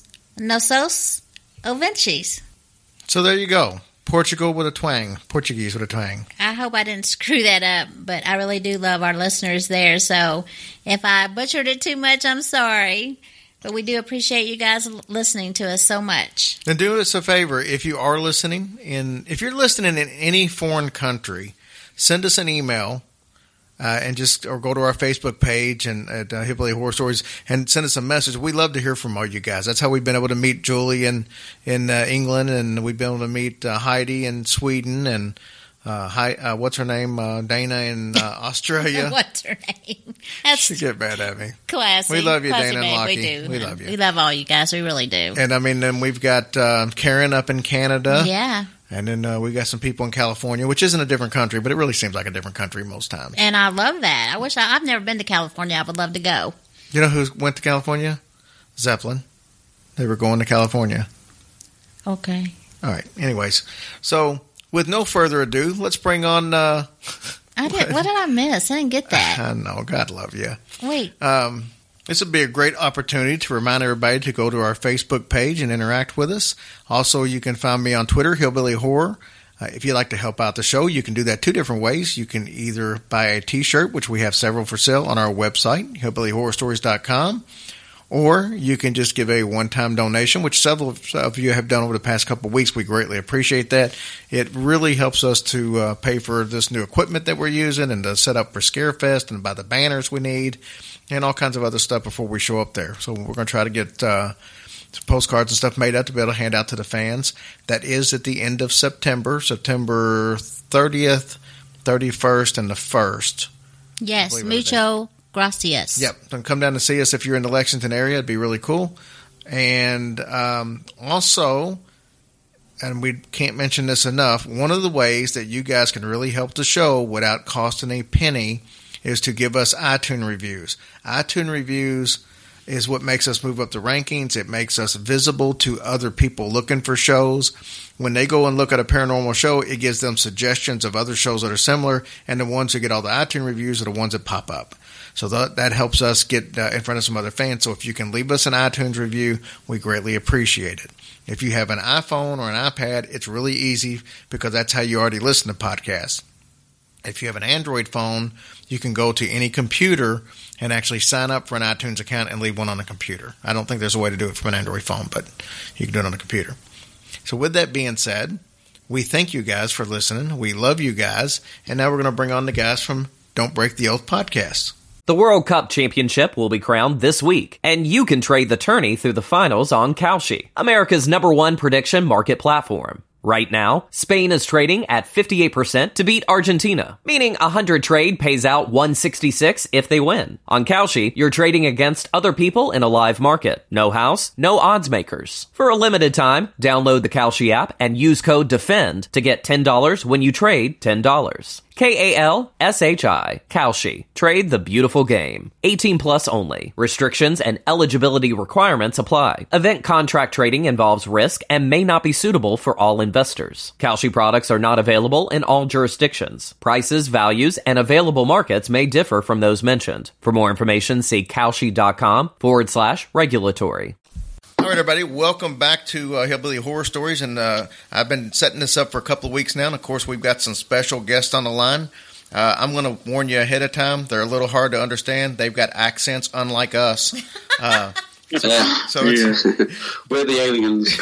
nosos ouvintes. So there you go. Portugal with a twang. Portuguese with a twang. I hope I didn't screw that up, but I really do love our listeners there. So if I butchered it too much, I'm sorry. But we do appreciate you guys listening to us so much. Then do us a favor. If you are listening in, if you're listening in any foreign country, send us an email uh, and just or go to our Facebook page and at uh, Hillbilly Horror Stories and send us a message. We love to hear from all you guys. That's how we've been able to meet Julie in in uh, England, and we've been able to meet uh, Heidi in Sweden, and uh, Hi, uh, what's her name, uh, Dana in uh, Australia. What's her name? That's She get mad at me. classy. We love you, Classy, Dana and babe. Lockie. We do. We love you. We love all you guys. We really do. And I mean, then we've got uh, Karen up in Canada. Yeah. And then uh, we got some people in California, which isn't a different country, but it really seems like a different country most times. And I love that. I wish I, I've never been to California. I would love to go. You know who went to California? Zeppelin. They were going to California. Okay. All right. Anyways, so with no further ado, let's bring on. Uh, I did. What did I miss? I didn't get that. I know. God love you. Wait. Um, this would be a great opportunity to remind everybody to go to our Facebook page and interact with us. Also, you can find me on Twitter, Hillbilly Horror. Uh, if you'd like to help out the show, you can do that two different ways. You can either buy a T-shirt, which we have several for sale on our website, hillbilly horror stories dot com, Or you can just give a one-time donation, which several of you have done over the past couple of weeks. We greatly appreciate that. It really helps us to uh, pay for this new equipment that we're using and to set up for Scarefest and buy the banners we need and all kinds of other stuff before we show up there. So we're going to try to get uh, some postcards and stuff made up to be able to hand out to the fans. That is at the end of September, September thirtieth, thirty-first, and the first. Yes, mucho gracias. Yep. So come down and see us if you're in the Lexington area. It'd be really cool. And um, also, and we can't mention this enough, one of the ways that you guys can really help the show without costing a penny is to give us iTunes reviews. iTunes reviews is what makes us move up the rankings. It makes us visible to other people looking for shows. When they go and look at a paranormal show, it gives them suggestions of other shows that are similar, and the ones who get all the iTunes reviews are the ones that pop up. So that, that helps us get uh, in front of some other fans. So if you can leave us an iTunes review, we greatly appreciate it. If you have an iPhone or an iPad, it's really easy because that's how you already listen to podcasts. If you have an Android phone, you can go to any computer and actually sign up for an iTunes account and leave one on the computer. I don't think there's a way to do it from an Android phone, but you can do it on the computer. So with that being said, we thank you guys for listening. We love you guys. And now we're going to bring on the guys from Don't Break the Oath podcast. The World Cup Championship will be crowned this week, and you can trade the tourney through the finals on Kalshi, America's number one prediction market platform. Right now, Spain is trading at fifty-eight percent to beat Argentina, meaning a one hundred trade pays out one sixty-six if they win. On Kalshi, you're trading against other people in a live market. No house, no odds makers. For a limited time, download the Kalshi app and use code DEFEND to get ten dollars when you trade ten dollars. K A L S H I, Kalshi. Trade the beautiful game. eighteen plus only. Restrictions and eligibility requirements apply. Event contract trading involves risk and may not be suitable for all investors. Kalshi products are not available in all jurisdictions. Prices, values, and available markets may differ from those mentioned. For more information, see kalshi.com forward slash regulatory. All right, everybody, welcome back to uh, Hillbilly Horror Stories, and uh, I've been setting this up for a couple of weeks now, and of course we've got some special guests on the line. Uh, I'm going to warn you ahead of time, they're a little hard to understand. They've got accents unlike us. Uh, so, yeah, so it's, yeah. We're the aliens.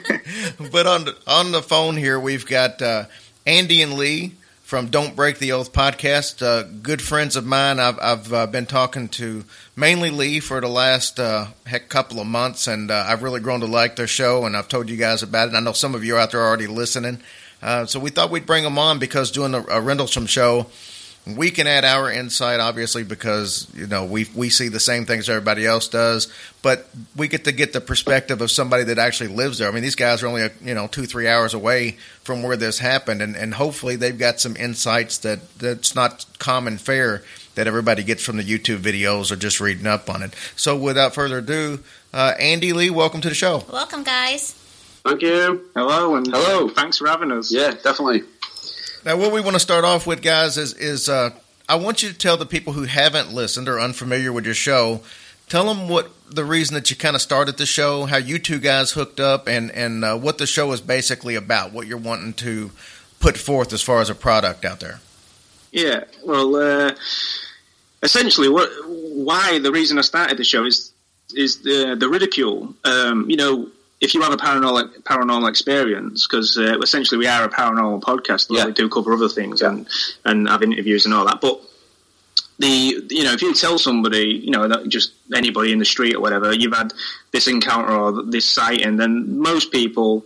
But on the, on the phone here, we've got uh, Andy and Lee from Don't Break the Oath podcast, uh, good friends of mine. I've, I've uh, been talking to mainly Lee for the last uh, heck couple of months, and uh, I've really grown to like their show, and I've told you guys about it. I know some of you out there are already listening. Uh, so we thought we'd bring them on because doing a, a Rendlesham show, we can add our insight, obviously, because you know we we see the same things everybody else does, but we get to get the perspective of somebody that actually lives there. I mean, these guys are only you know two, three hours away from where this happened, and, and hopefully they've got some insights that that's not common fare that everybody gets from the YouTube videos or just reading up on it. So without further ado, uh, Andy, Lee, welcome to the show. Welcome, guys. Thank you. Hello, and Hello. Thanks for having us. Yeah, definitely. Now, what we want to start off with, guys, is, is uh, I want you to tell the people who haven't listened or unfamiliar with your show, tell them what the reason that you kind of started the show, how you two guys hooked up, and, and uh, what the show is basically about, what you're wanting to put forth as far as a product out there. Yeah, well, uh, essentially, what why the reason I started the show is is the the ridicule. Um, you know, if you have a paranormal paranormal experience, because uh, essentially we are a paranormal podcast, but yeah. we do cover other things yeah. and and have interviews and all that. But the you know, if you tell somebody, you know, that just anybody in the street or whatever, you've had this encounter or this sighting, then most people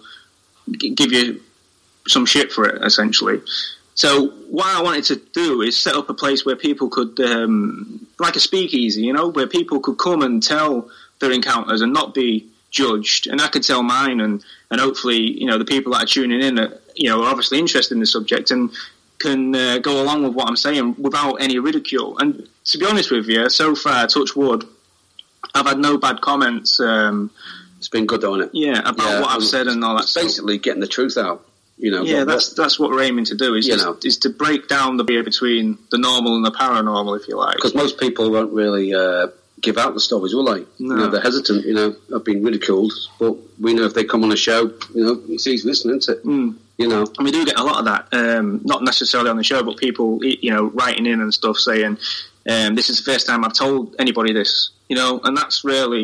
g- give you some shit for it, essentially. So what I wanted to do is set up a place where people could, um, like a speakeasy, you know, where people could come and tell their encounters and not be judged. And I could tell mine, and, and hopefully, you know, the people that are tuning in, are, you know, are obviously interested in the subject and can uh, go along with what I'm saying without any ridicule. And to be honest with you, so far, touch wood, I've had no bad comments. Um, it's been good, though, hasn't it? Yeah, about yeah, what I've said and all that it's stuff. basically getting the truth out. You know, yeah, what, that's that's what we're aiming to do. Is you just, know. is to break down the barrier between the normal and the paranormal, if you like. Because most people won't really uh, give out the stories, will they? No. You know, they're hesitant. You know, I've been ridiculed, but we know if they come on a show, you know, it's easy listening, isn't it? Mm. You know, and we do get a lot of that. Um, not necessarily on the show, but people, you know, writing in and stuff saying, um, "This is the first time I've told anybody this." You know, and that's really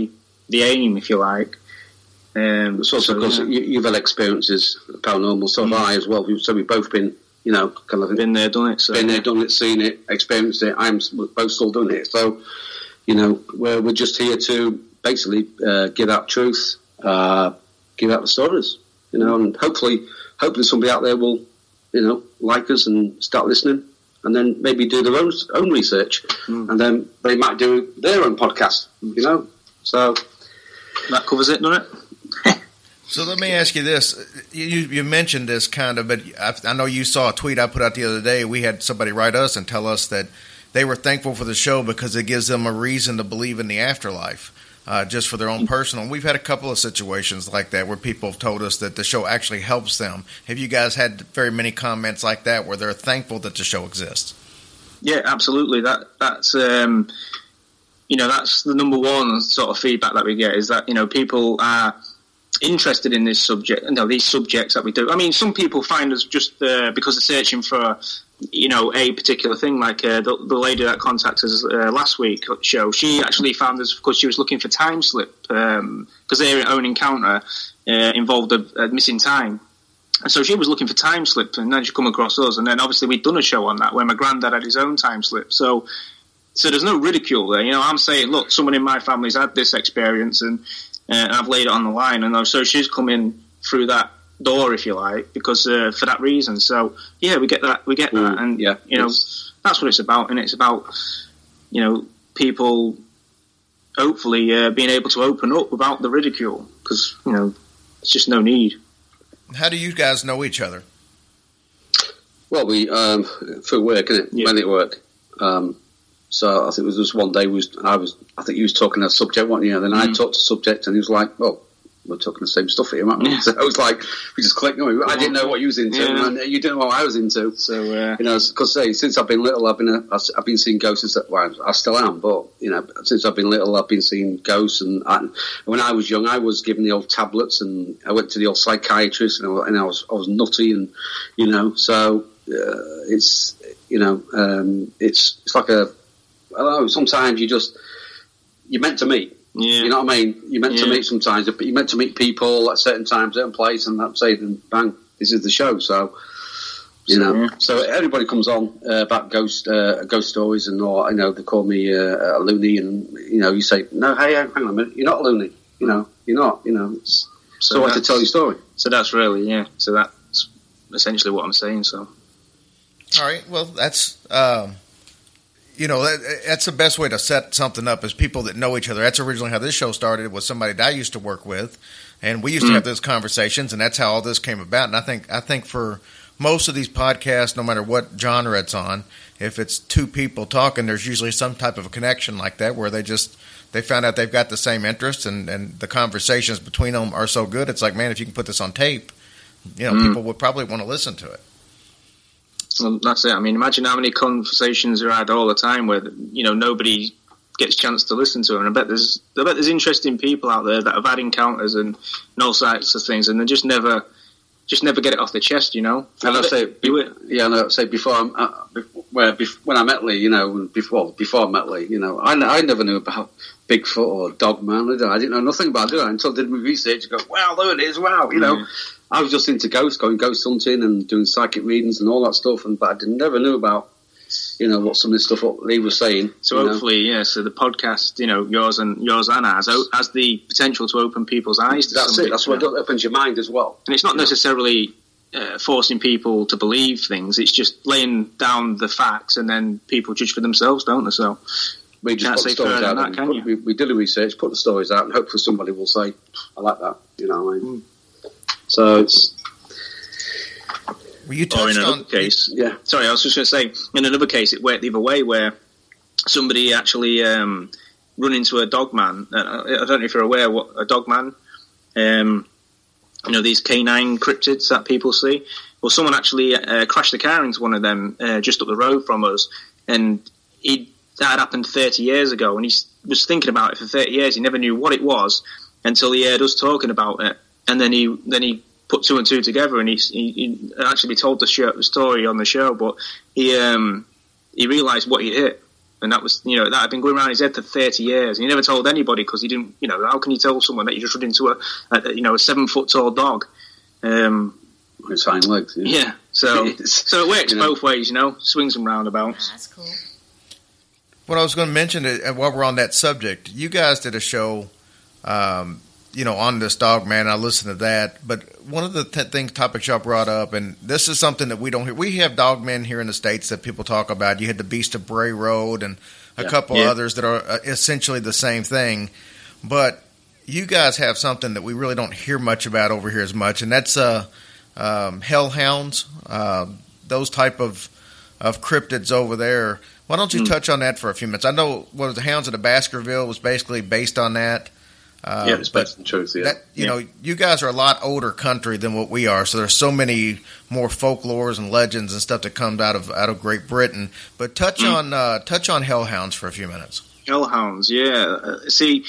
the aim, if you like. Um, it's also so, because yeah. you, you've had experiences paranormal, so have Mm. I as well. So we've both been, you know, kind of Been there, done it. So, been there, done it, seen it, experienced it. I'm we're both still doing it. So, you know, we're we're just here to basically uh, give out truth, uh, give out the stories, you know, and hopefully, hopefully somebody out there will, you know, like us and start listening, and then maybe do their own own research, Mm. and then they might do their own podcast, you know. So that covers it, doesn't it? So let me ask you this. You, you mentioned this kind of, but I, I know you saw a tweet I put out the other day. We had somebody write us and tell us that they were thankful for the show because it gives them a reason to believe in the afterlife, uh, just for their own personal. And we've had a couple of situations like that where people have told us that the show actually helps them. Have you guys had very many comments like that where they're thankful that the show exists? Yeah, absolutely. That that's um, you know, that's the number one sort of feedback that we get, is that, you know, people are interested in this subject, you know, these subjects that we do. I mean, some people find us just uh, because they're searching for, you know, a particular thing. Like uh, the, the lady that contacted us uh, last week show, she actually found us because she was looking for time slip, because um, their own encounter uh, involved a, a missing time. And so she was looking for time slip, and then she come across us, and then obviously we'd done a show on that where my granddad had his own time slip. So, so there's no ridicule there. You know, I'm saying, look, someone in my family's had this experience, and uh, I've laid it on the line, and so she's come in through that door, if you like, because uh, for that reason. So, yeah, we get that, we get that, Mm, and yeah, you know, it's- that's what it's about, and it's about, you know, people hopefully uh, being able to open up without the ridicule, because you know, it's just no need. How do you guys know each other? Well, we um, for work, innit? Yeah. Mainly at work. Um, so I think it was just one day. We was I was I think he was talking a subject, wasn't you? And then I Mm. talked a subject, and he was like, "Well, we're talking the same stuff here, aren't we?" Yeah. So I was like, we just clicked. No, I didn't know what you was into, Yeah. and you didn't know what I was into. So, uh, You know, because say since I've been little, I've been a, I've been seeing ghosts. Well, I still am, but you know, since I've been little, I've been seeing ghosts. And I, when I was young, I was given the old tablets, and I went to the old psychiatrist, and I, and I was I was nutty, and you know, so uh, it's you know, um, it's it's like a I don't know. Sometimes you just you're meant to meet. yeah. You know what I mean? You're meant to Yeah. meet sometimes. You're meant to meet people at certain times, certain place, and that's it. And bang, this is the show. So, you So, know, yeah. so everybody comes on uh, about ghost uh, ghost stories, and or you know they call me uh, a loony, and you know you say no, hey, hang on a minute, you're not a loony. You know, you're not. You know, it's, so, So I have to that's- tell your story. So that's really, yeah. So that's essentially what I'm saying. So All right. Well, that's um, you know that, that's the best way to set something up is people that know each other. That's originally how this show started. Was somebody that I used to work with, and we used to Mm. have those conversations, and that's how all this came about. And I think I think for most of these podcasts, no matter what genre it's on, if it's two people talking, there's usually some type of a connection like that where they just they found out they've got the same interests, and, and the conversations between them are so good. It's like, man, if you can put this on tape, you know, Mm. people would probably want to listen to it. well, that's it. I mean, imagine how many conversations are had all the time where, you know, nobody gets a chance to listen to them. And I bet there's, I bet there's interesting people out there that have had encounters and, and all sorts of things, and they just never, just never get it off their chest, you know. And I say, do it. yeah, no, say before, I'm, uh, bef- where bef- when I met Lee, you know, before before I met Lee, you know, I, I never knew about Bigfoot or Dogman. I didn't know nothing about it until I did my research. And go, wow, there it is, wow, you know. Yeah. I was just into ghosts, going ghost hunting and doing psychic readings and all that stuff, and but I didn't, never knew about, you know, what some of this stuff what Lee was saying. So you know. hopefully, yeah. So the podcast, you know, yours and yours and ours, o- has the potential to open people's eyes to That's something, it. That's you what know. opens your mind as well. And it's not You know. necessarily uh, forcing people to believe things. It's just laying down the facts, and then people judge for themselves, don't they? So We just Can't put the say stories further out. than that, and can put- you? We, we did the research, put the stories out, and hopefully somebody will say, "I like that." You know, what I mean? So it's Well, you or in touched another on case, yeah. sorry, I was just going to say, in another case, it went the other way where somebody actually um, run into a dog man. Uh, I don't know if you're aware what a dog man, um, you know, these canine cryptids that people see. Well, someone actually uh, crashed the car into one of them uh, just up the road from us, and he that had happened thirty years ago, and he was thinking about it for thirty years. He never knew what it was until he heard us talking about it, and then he then he put two and two together, and he, he, he actually told the show, story on the show, but he um, he realised what he hit, And that was, you know, that had been going around his head for thirty years. And he never told anybody because he didn't, you know, how can you tell someone that you just run into a, a you know, a seven foot tall dog? Um, With his hind legs. Yeah. yeah. So, so it works You know. both ways, you know, swings and roundabouts. That's cool. What I was going to mention uh, while we're on that subject, you guys did a show, um, you know, on this dog man. I listened to that, but one of the t- things, topics y'all brought up, and this is something that we don't hear. We have dog men here in the States that people talk about. You had the Beast of Bray Road and a Yeah. couple Yeah. others that are uh, essentially the same thing, but you guys have something that we really don't hear much about over here as much, and that's uh, um, hellhounds, uh, those type of of cryptids over there. Why don't you Mm. touch on that for a few minutes? I know what was the Hounds of the Baskerville was basically based on that. Uh, Yeah, it's but based on truth, yeah. that, you Yeah. know, you guys are a lot older country than what we are, so there's so many more folklores and legends and stuff that comes out of out of Great Britain. But touch Mm. on uh, touch on hellhounds for a few minutes. Hellhounds, yeah. Uh, see,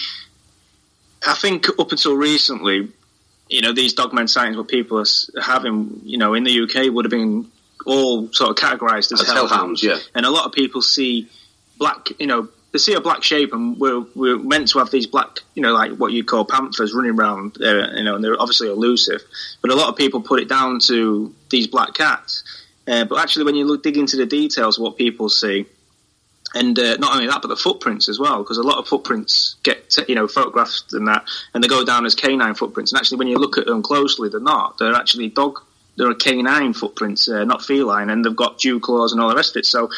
I think up until recently, you know, these dogman sightings what people are s- having, you know, in the U K would have been all sort of categorised as, As hellhounds. hellhounds, yeah. And a lot of people see black, you know, they see a black shape, and we're we're meant to have these black, you know, like what you call panthers running around, uh, you know, and they're obviously elusive. But a lot of people put it down to these black cats. Uh, but actually, when you look, dig into the details of what people see, and uh, not only that, but the footprints as well, because a lot of footprints get, t- you know, photographed and that, and they go down as canine footprints. And actually, when you look at them closely, they're not. They're actually dog. They're canine footprints, uh, not feline, and they've got dew claws and all the rest of it. So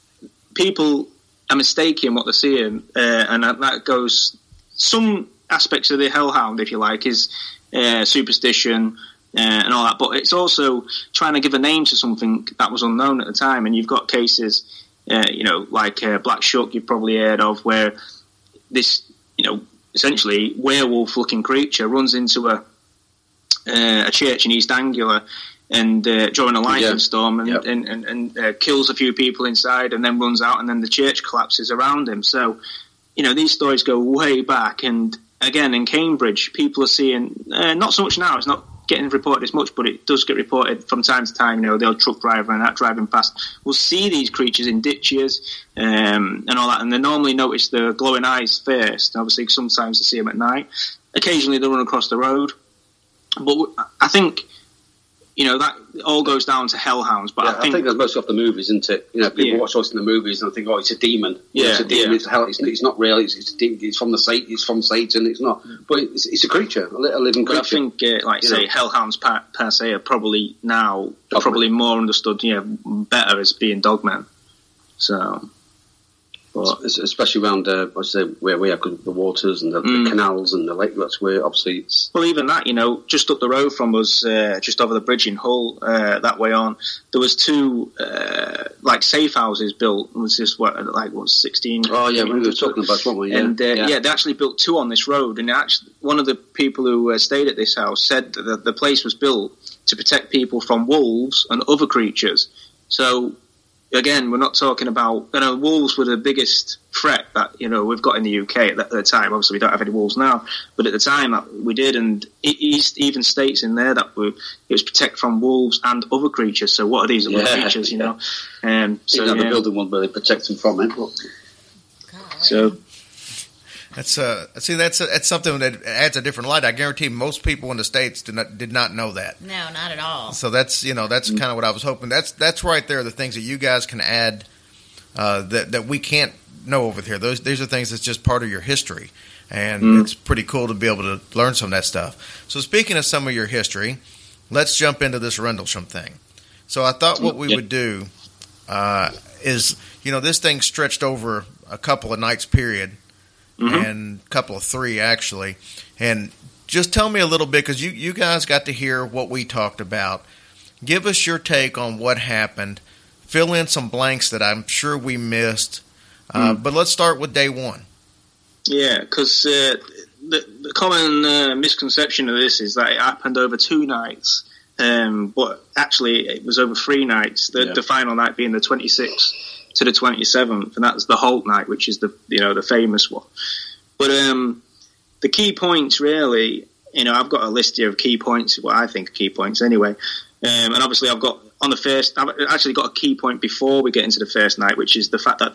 people are mistaking what they're seeing, uh, and that, that goes. Some aspects of the hellhound, if you like, is uh, superstition. Uh, and all that, but it's also trying to give a name to something that was unknown at the time. And you've got cases, uh, you know, like uh, Black Shuck, you've probably heard of, where this, you know, essentially werewolf-looking creature runs into a uh, a church in East Anglia and uh, during a lightning Yeah. storm, and Yep. and and, and uh, kills a few people inside, and then runs out, and then the church collapses around him. So, you know, these stories go way back. And again, in Cambridge, people are seeing uh, not so much now. It's not getting reported as much, but it does get reported from time to time. You know, the old truck driver and that driving past will see these creatures in ditches um, and all that, and they normally notice the glowing eyes first. Obviously, sometimes they see them at night. Occasionally, they run across the road. But I think, you know, that all goes down to hellhounds. But Yeah, I, think, that's most of the movies, isn't it? You know, people Yeah. watch us in the movies and think, "Oh, it's a demon. Yeah, it's a demon. yeah. It's hell. It's, it's not real. It's, it's a demon. It's from the Satan. It's from Satan. It's not. But it's, it's a creature, a, li- a living but I creature. think, uh, like You say, know. hellhounds per, per se are probably now Dogmen. probably more understood, you know, better as being dogmen. So, but Es- especially around, uh, I say, where we have the waters and the, Mm. the canals and the lake. That's where obviously it's. well, even that, you know, just up the road from us, uh, just over the bridge in Hull, uh, that way on, there was two uh, like safe houses built. It was just what, like what, sixteen? Oh yeah, we were talking about what we. Yeah, And uh, yeah. yeah. they actually built two on this road. And actually, one of the people who uh, stayed at this house said that the, the place was built to protect people from wolves and other creatures. So again, we're not talking about, you know, wolves were the biggest threat that, you know, we've got in the U K at the, at the time. Obviously, we don't have any wolves now, but at the time that we did, and it, it even states in there that we, it was protect from wolves and other creatures. So what are these other Yeah, creatures, you yeah. know? Um, so, Even though the yeah. building won't really protect them from it. But so That's uh, see, that's uh, that's something that adds a different light. I guarantee most people in the States did not did not know that. No, not at all. So that's you know that's kind of what I was hoping. That's that's right there. The things that you guys can add uh, that that we can't know over here. Those these are things that's just part of your history, and Mm. it's pretty cool to be able to learn some of that stuff. So speaking of some of your history, let's jump into this Rendlesham thing. So I thought what we Yeah. would do uh, is you know this thing stretched over a couple of nights period. Mhm. And a couple of three actually, and just tell me a little bit because you, you guys got to hear what we talked about. Give us your take on what happened. Fill in some blanks that I'm sure we missed. Uh, But let's start with day one. Yeah, because uh, the, the common uh, misconception of this is that it happened over two nights, um, but actually it was over three nights. The, Yeah. the final night being the twenty-sixth to the twenty-seventh, and that's the Holt night, which is the you know the famous one. But um, the key points, really, you know, I've got a list here of key points. What I think are key points, anyway. Um, and obviously, I've got on the first. I've actually got a key point before we get into the first night, which is the fact that the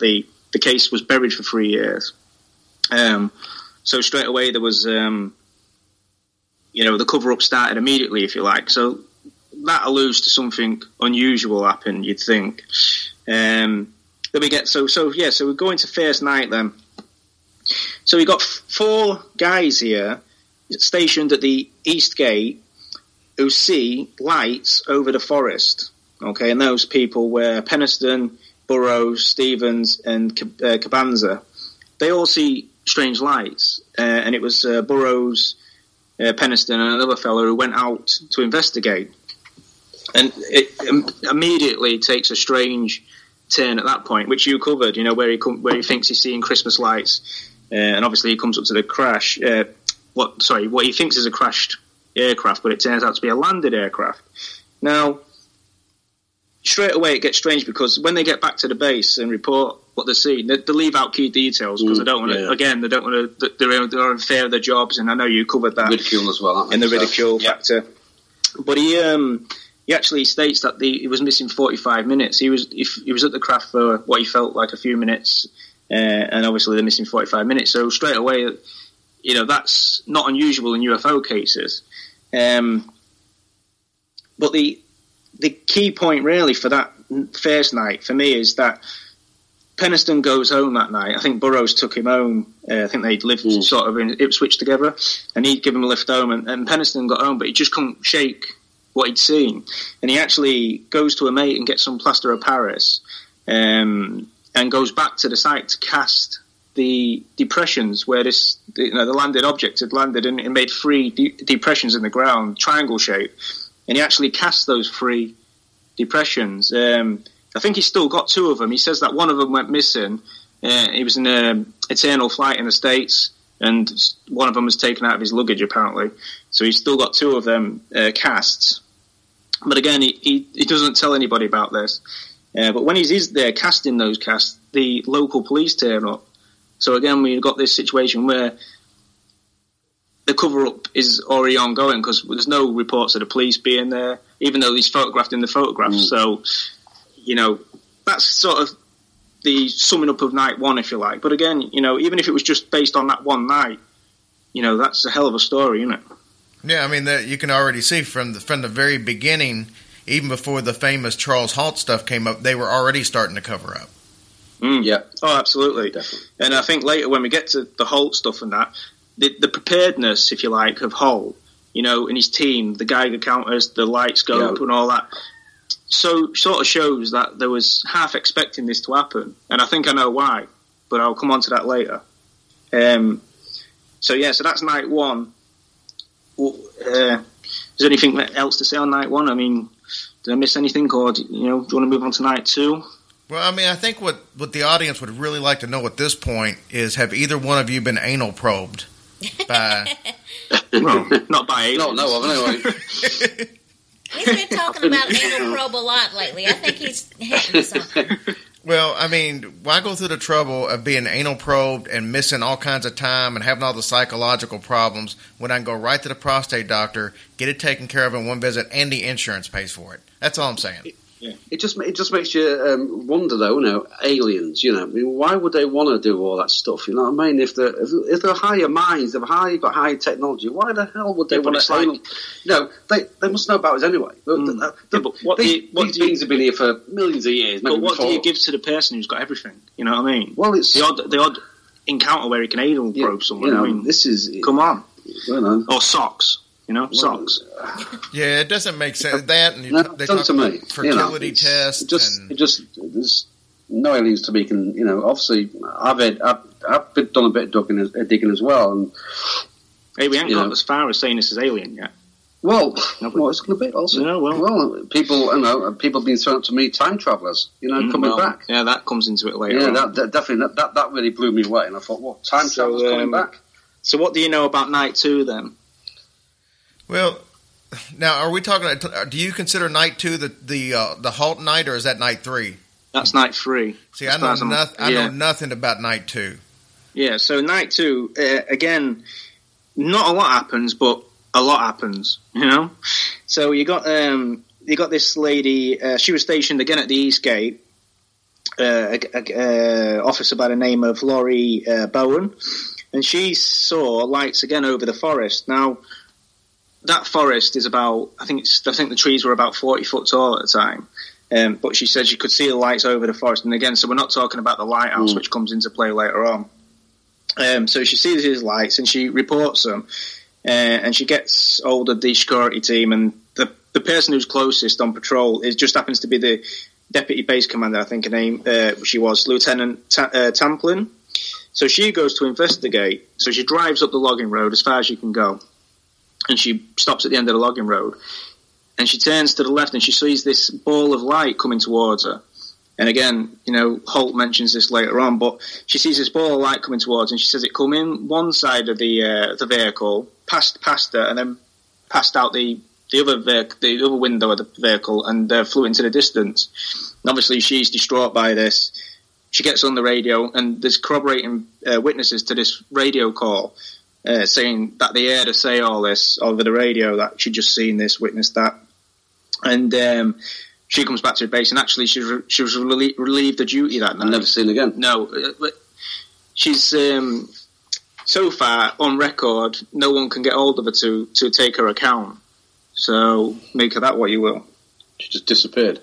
the case was buried for three years. Um, so straight away there was, um, you know, the cover-up started immediately, if you like. So that alludes to something unusual happened, you'd think. Um, then we get, so, so yeah, so we go into first night then. So we got f- four guys here stationed at the East Gate who see lights over the forest. Okay, and those people were Penistone, Burrows, Stevens, and uh, Cabanza. They all see strange lights, uh, and it was uh, Burrows, uh, Penistone, and another fellow who went out to investigate. And it um, immediately takes a strange turn at that point, which you covered. You know, where he com- where he thinks he's seeing Christmas lights, uh, and obviously he comes up to the crash. Uh, what? Sorry, what he thinks is a crashed aircraft, but it turns out to be a landed aircraft. Now, straight away it gets strange because when they get back to the base and report what they see, they, they leave out key details because mm, they don't want to. Yeah. Again, they don't want to. They're, they're unfair of their jobs, and I know you covered that ridicule as well, in the ridicule so, yeah. factor. But he um, he actually states that the, he was missing forty-five minutes. He was if he was at the craft for what he felt like a few minutes, uh, and obviously they're missing forty-five minutes. So straight away, you know, that's not unusual in U F O cases. Um, but the the key point really for that first night for me is that Penistone goes home that night. I think Burrows took him home. Uh, I think they'd lived mm. sort of in Ipswich together, and he'd give him a lift home. And, and Penistone got home, but he just couldn't shake what he'd seen. And he actually goes to a mate and gets some plaster of Paris, um, and goes back to the site to cast the depressions where this, you know, the landed object had landed, and it made three de- depressions in the ground, triangle shape. And he actually cast those three depressions. Um, I think he's still got two of them. He says that one of them went missing. Uh, he was in an eternal flight in the States, and one of them was taken out of his luggage, apparently. So he's still got two of them uh, casts. But again, he, he, he doesn't tell anybody about this. Uh, but when he's, he's there casting those casts, the local police turn up. So again, we've got this situation where the cover-up is already ongoing because there's no reports of the police being there, even though he's photographed in the photographs. Mm. So, you know, that's sort of the summing up of night one, if you like. But again, you know, even if it was just based on that one night, you know, that's a hell of a story, isn't it? Yeah, I mean, the, you can already see from the from the very beginning, even before the famous Charles Halt stuff came up, they were already starting to cover up. Mm. Yeah. Oh, absolutely. Definitely. And I think later when we get to the Holt stuff and that, the, the preparedness, if you like, of Holt, you know, and his team, the Geiger counters, the light scope yeah. and all that, so sort of shows that there was half expecting this to happen. And I think I know why, but I'll come on to that later. Um, so, yeah, so that's night one. Uh, is there anything else to say on night one? I mean, did I miss anything, or, do, you know, do you want to move on to night two? Well, I mean, I think what, what the audience would really like to know at this point is, have either one of you been anal probed by... well, not by aliens. No, no, anyway. He's been talking about anal probe a lot lately. I think he's hitting something. Well, I mean, why go through the trouble of being anal probed and missing all kinds of time and having all the psychological problems when I can go right to the prostate doctor, get it taken care of in one visit, and the insurance pays for it? That's all I'm saying. Yeah. It just it just makes you um, wonder, though. You know, aliens. You know, I mean, why would they want to do all that stuff? You know what I mean? If they're if, if they're higher minds, they've high got higher technology. Why the hell would they yeah, want to? Like, you know, they they must know about us anyway. Mm. The, the, yeah, but what these, do you, what these do you, beings have been here for millions of years. But what before. do you give to the person who's got everything? You know what I mean? Well, it's the odd the odd encounter where he can anal yeah, probe someone. You know, I mean, this is come on, you know. or socks. You know, socks. Yeah, it doesn't make sense. That and you, no, they talk talk to me. fertility you know, tests. It just, and... it just, there's no aliens to be. Can you know? Obviously, I've had, I've, I've been, done a bit of digging, uh, digging as well. And hey, we haven't got know, as far as saying this is alien yet. Well, no, well it's going to be also. Yeah, well, well, people, you know, people being thrown up to me, time travellers, you know, mm, coming well, back. Yeah, that comes into it later. Yeah, on. that, that definitely that, that that really blew me away, and I thought, what time so, travellers coming um, back? So, what do you know about night two then? Well. Now, are we talking? Do you consider night two the the uh, the Halt night, or is that night three? That's night three. See, I know nothing. I yeah. know nothing about night two. Yeah, so night two uh, again. Not a lot happens, but a lot happens. You know. So you got um you got this lady. Uh, she was stationed again at the East Gate, uh, a, a, a officer by the name of Laurie uh, Bowen, and she saw lights again over the forest. Now, that forest is about, I think it's, I think the trees were about forty foot tall at the time. Um, but she said she could see the lights over the forest. And again, so we're not talking about the lighthouse, mm. which comes into play later on. Um, so she sees these lights and she reports them. Uh, and she gets hold of the security team. And the the person who's closest on patrol is just happens to be the deputy base commander, I think her name, uh, she was, Lieutenant Ta- uh, Tamplin. So she goes to investigate. So she drives up the logging road as far as she can go. And she stops at the end of the logging road. And she turns to the left and she sees this ball of light coming towards her. And again, you know, Holt mentions this later on, but she sees this ball of light coming towards her and she says it come in one side of the uh, the vehicle, past past her, and then passed out the, the other vehicle, the other window of the vehicle and uh, flew into the distance. And obviously, she's distraught by this. She gets on the radio and there's corroborating uh, witnesses to this radio call uh, saying that they heard her say all this over the radio, that she'd just seen this, witnessed that. And um, she comes back to her base, and actually she was, she was relie- relieved of duty that night. I've never seen again. No, but she's um, so far on record. No one can get hold of her to to take her account. So make of that what you will. She just disappeared.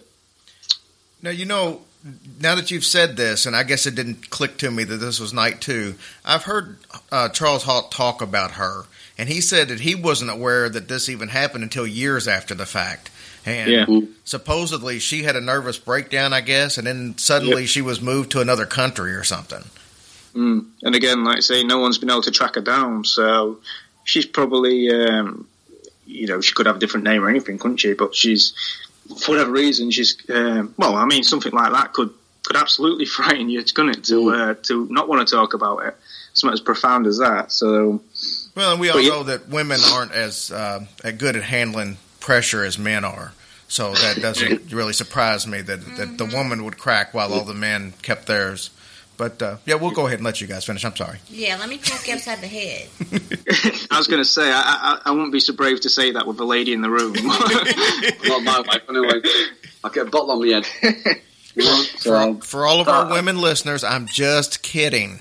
Now you know. Now that you've said this, and I guess it didn't click to me that this was night two. I've heard uh, Charles Halt talk about her, and he said that he wasn't aware that this even happened until years after the fact. And yeah. supposedly she had a nervous breakdown, I guess, and then suddenly yep. she was moved to another country or something. Mm. And again, like I say, no one's been able to track her down, so she's probably, um, you know, she could have a different name or anything, couldn't she? But she's, for whatever reason, she's, um, well, I mean, something like that could, could absolutely frighten you, couldn't it, to, uh, to not want to talk about it. Something as profound as that, so... Well, and we all yeah. know that women aren't as uh, good at handling pressure as men are. So that doesn't really surprise me that, that the woman would crack while all the men kept theirs. But, uh, yeah, we'll go ahead and let you guys finish. I'm sorry. Yeah, let me crack you upside the head. I was going to say, I, I I wouldn't be so brave to say that with a lady in the room. Not my wife, anyway. I'll get a bottle on my head. You know, so, for, for all of our uh, women listeners, I'm just kidding.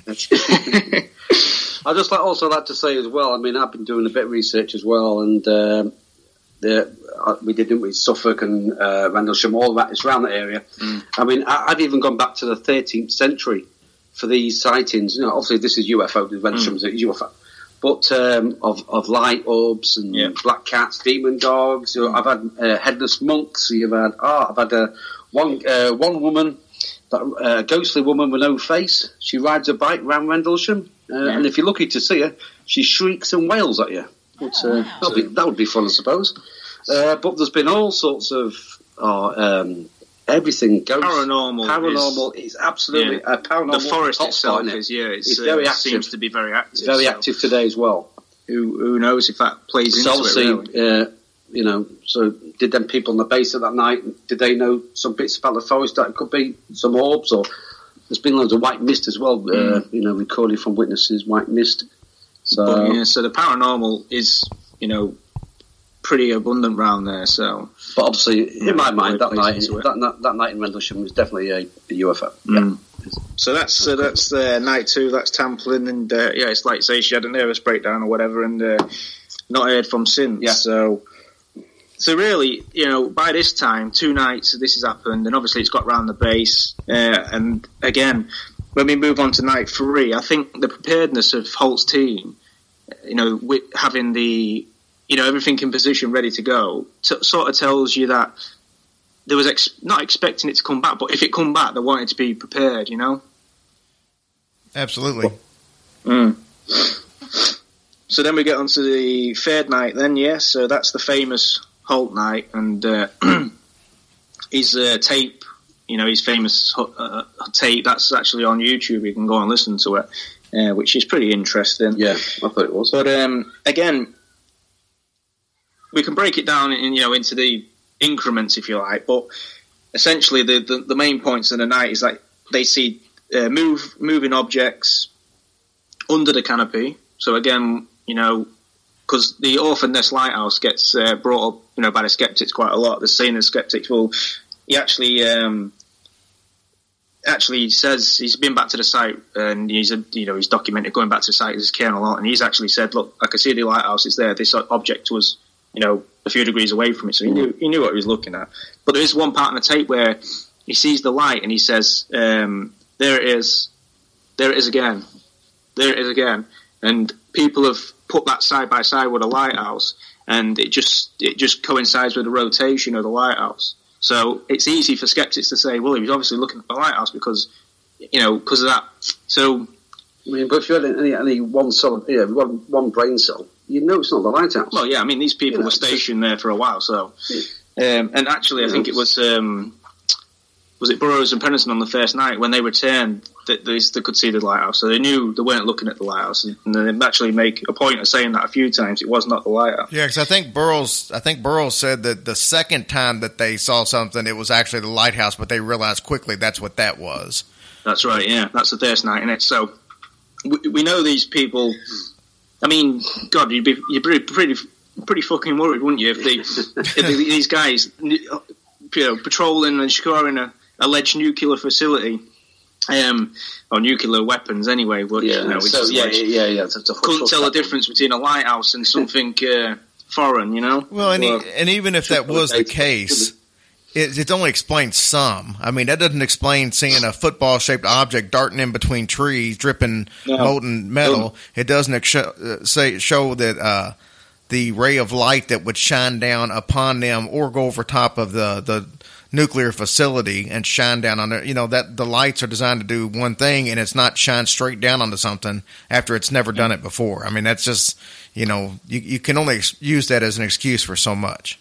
I'd just like also like to say as well, I mean, I've been doing a bit of research as well, and um, the, uh, we did, didn't we, Suffolk and uh, Rendlesham, all that, it's around that area. Mm. I mean, I, I've even gone back to the thirteenth century for these sightings. You know, obviously this is U F O, Rendlesham's mm. U F O, but um, of, of light orbs and yeah. black cats, demon dogs. You know, I've had uh, headless monks, you've had, oh, I've had uh, one, uh, one woman, a uh, ghostly woman with no face. She rides a bike around Rendlesham. Uh, yeah. And if you're lucky to see her, she shrieks and wails at you. But, uh, oh, wow. be, that would be fun, I suppose. Uh, but there's been all sorts of oh, um, everything. Ghosts, paranormal. Paranormal is, is absolutely yeah. a paranormal. The forest itself is, yeah, it's, it's very uh, active. Seems to be very active. It's very so. active today as well. Who who knows if that plays so into it? Really? Uh, you know, so did them people on the base at that night? Did they know some bits about the forest that it could be some orbs or? There's been loads of white mist as well, uh, you know, recorded from witnesses, white mist. So, but, yeah, so the paranormal is, you know, pretty abundant round there. So, but obviously, in my mind, that night, that, that, that night in Rendlesham was definitely a, a U F O. Mm. Yeah. So that's so that's uh, night two. That's Tamplin, and uh, yeah, it's like say she had a nervous breakdown or whatever, and uh, not heard from since. Yeah. So. So really, you know, by this time, two nights this has happened, and obviously it's got round the base. Uh, and again, when we move on to night three, I think the preparedness of Holt's team, you know, with having the, you know, everything in position, ready to go, t- sort of tells you that there was ex- not expecting it to come back, but if it come back, they wanted to be prepared, you know. Absolutely. Mm. So then we get on to the third night. Then, yes, yeah, so that's the famous Holt night, and uh, his uh, tape, you know, his famous uh, tape, that's actually on YouTube. You can go and listen to it, uh, which is pretty interesting. Yeah, I thought it was. But um, again, we can break it down in, you know, into the increments, if you like. But essentially, the, the, the main points of the night is like they see uh, move moving objects under the canopy. So again, you know, because the Orphan Nest Lighthouse gets uh, brought up, you know, by the skeptics quite a lot. The saying the skeptics will, he actually, um, actually he says he's been back to the site and he's a, you know he's documented going back to the site as Cairn a lot, and he's actually said, look, I can see the lighthouse is there. This object was, you know, a few degrees away from it, so he knew he knew what he was looking at. But there is one part in the tape where he sees the light and he says, um, "There it is, there it is again, there it is again." And people have put that side by side with a lighthouse, and it just it just coincides with the rotation of the lighthouse. So it's easy for skeptics to say, well, he was obviously looking at the lighthouse because, you know, because of that. So, I mean, but if you had any, any one cell, yeah, one, one brain cell, you know it's not the lighthouse. Well, yeah, I mean, these people you know, were stationed there for a while, so. Yeah. Um, and actually, I yeah, think it was, um, was it Burroughs and Pennington on the first night when they returned that they, they could see the lighthouse. So they knew they weren't looking at the lighthouse, and, and they actually make a point of saying that a few times. It was not the lighthouse. Yeah, because I think Burroughs, I think Burroughs said that the second time that they saw something, it was actually the lighthouse, but they realized quickly that's what that was. That's right. Yeah, that's the first night in it. So we, we know these people. I mean, God, you'd be you'd be pretty pretty fucking worried, wouldn't you, if, they, if they, these guys, you know, patrolling and scoring a alleged nuclear facility, um, or nuclear weapons anyway. But yeah, you know, so, yeah, yeah, yeah, yeah. It's a couldn't tell the difference between a lighthouse and something uh, foreign, you know. Well, and, well, he, and even if that was the case, it, it only explains some. I mean, that doesn't explain seeing a football-shaped object darting in between trees, dripping no. molten metal. No. It doesn't show, uh, say show that uh, the ray of light that would shine down upon them or go over top of the the. nuclear facility and shine down on it. You know, that the lights are designed to do one thing, and it's not shine straight down onto something after it's never done it before. I mean, that's just, you know, you, you can only ex- use that as an excuse for so much.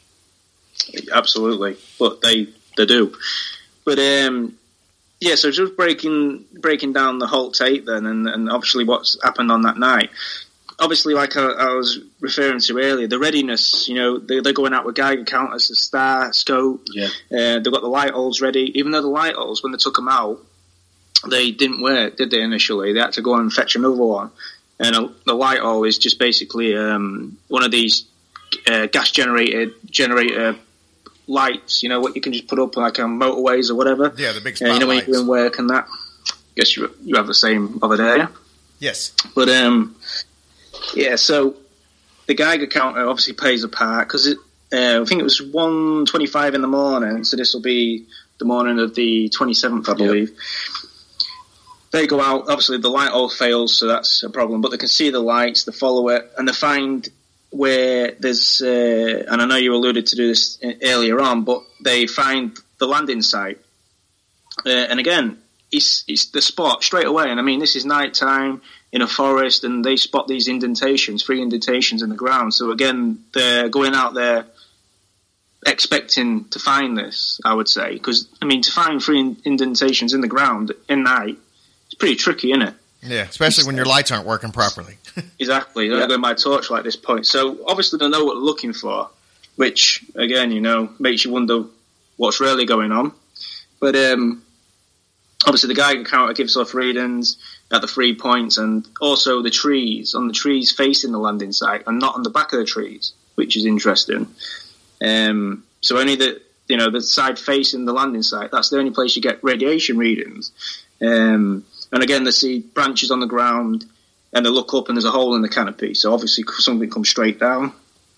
Absolutely. But they, they do. But, um, yeah, so just breaking breaking down the whole tape then, and, and obviously what's happened on that night. Obviously, like I, I was referring to earlier, the readiness, you know, they, they're going out with Geiger counters, the star, scope. Yeah. Uh, they've got the light holes ready. Even though the light holes, when they took them out, they didn't work, did they, initially? They had to go and fetch another one. And a, the light hole is just basically um, one of these uh, gas-generated generator lights, you know, what you can just put up like on motorways or whatever. Yeah, the big spotlights. Uh, you know, when you're doing work and that. Guess you, you have the same over there, yeah? Yes. But, um... yeah, so the Geiger counter obviously plays a part because it. Uh, I think it was one twenty-five in the morning, so this will be the morning of the twenty-seventh, I believe. Yep. They go out. Obviously, the light all fails, so that's a problem. But they can see the lights, they follow it, and they find where there's. Uh, and I know you alluded to this earlier on, but they find the landing site, uh, and again, it's it's the spot straight away. And I mean, this is night time in a forest, and they spot these indentations, three indentations in the ground. So again, they're going out there expecting to find this, I would say. Because, I mean, to find three indentations in the ground in night, it's pretty tricky, isn't it? Yeah, especially when your lights aren't working properly. Exactly. They're yeah. going by torchlight at this point. So obviously they know what they're looking for, which, again, you know, makes you wonder what's really going on. But um, obviously the Geiger counter gives off readings at the three points, and also the trees, on the trees facing the landing site and not on the back of the trees, which is interesting. Um, so only the, you know, the side facing the landing site, that's the only place you get radiation readings. Um, and again, they see branches on the ground, and they look up and there's a hole in the canopy. So obviously something comes straight down.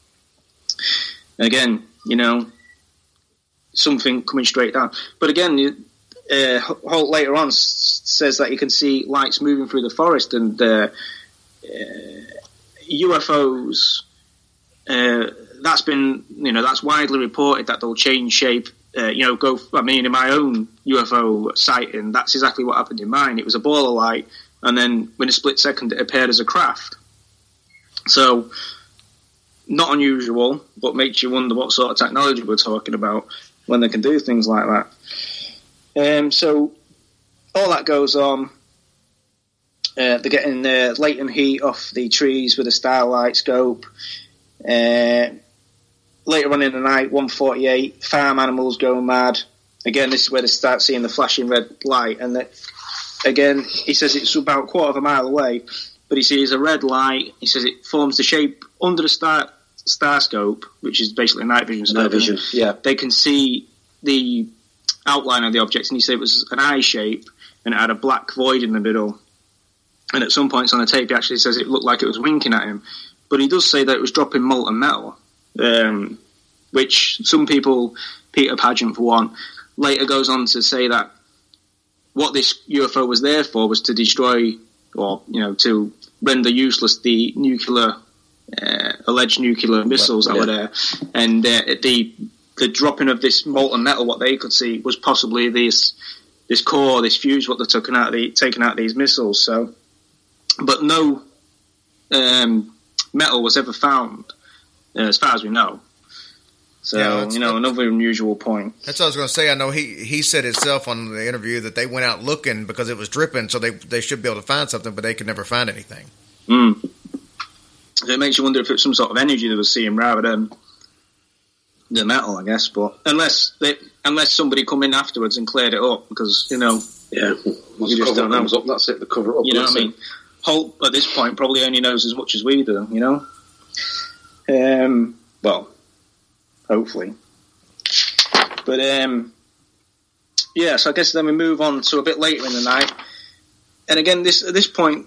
And again, you know, something coming straight down. But again, you, Uh, Holt later on s- says that you can see lights moving through the forest, and uh, uh, U F Os. Uh, that's been, you know, that's widely reported that they'll change shape. Uh, you know, go. I mean, in my own U F O sighting, that's exactly what happened in mine. It was a ball of light, and then in a split second, it appeared as a craft. So, not unusual, but makes you wonder what sort of technology we're talking about when they can do things like that. Um, so all that goes on. Uh, they're getting uh, latent heat off the trees with a starlight scope. Uh, later on in the night, one forty-eight, farm animals go mad. Again, this is where they start seeing the flashing red light. And that, again, he says it's about a quarter of a mile away, but he sees a red light. He says it forms the shape under the star, star scope, which is basically a night vision scope. Night vision, yeah. They can see the outline of the object, and he said it was an eye shape, and it had a black void in the middle. And at some points on the tape, he actually says it looked like it was winking at him. But he does say that it was dropping molten metal, um, which some people, Peter Pageant for one, later goes on to say that what this U F O was there for was to destroy, or, you know, to render useless the nuclear, uh, alleged nuclear missiles that yeah. were there. And uh, the the dropping of this molten metal, what they could see, was possibly this this core, this fuse, what they're taking out of the, taking out of these missiles. So, but no um, metal was ever found, uh, as far as we know. So, yeah, you know, another unusual point. That's what I was going to say. I know he, he said himself on the interview that they went out looking because it was dripping, so they they should be able to find something, but they could never find anything. Mm. So it makes you wonder if it's some sort of energy they were seeing rather than the metal, I guess. But unless they, unless somebody come in afterwards and cleared it up, because, you know, yeah, we just don't know. Up, that's it. The cover it up. You know what I mean? Holt at this point probably only knows as much as we do. You know. Um. Well. Hopefully. But, um, yeah, so I guess then we move on to a bit later in the night. And again, this at this point,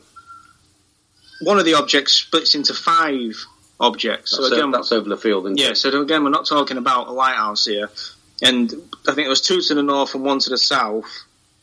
one of the objects splits into five objects. That's, so again, o- that's over the field, isn't yeah, it? so again, we're not talking about a lighthouse here. And I think there was two to the north and one to the south.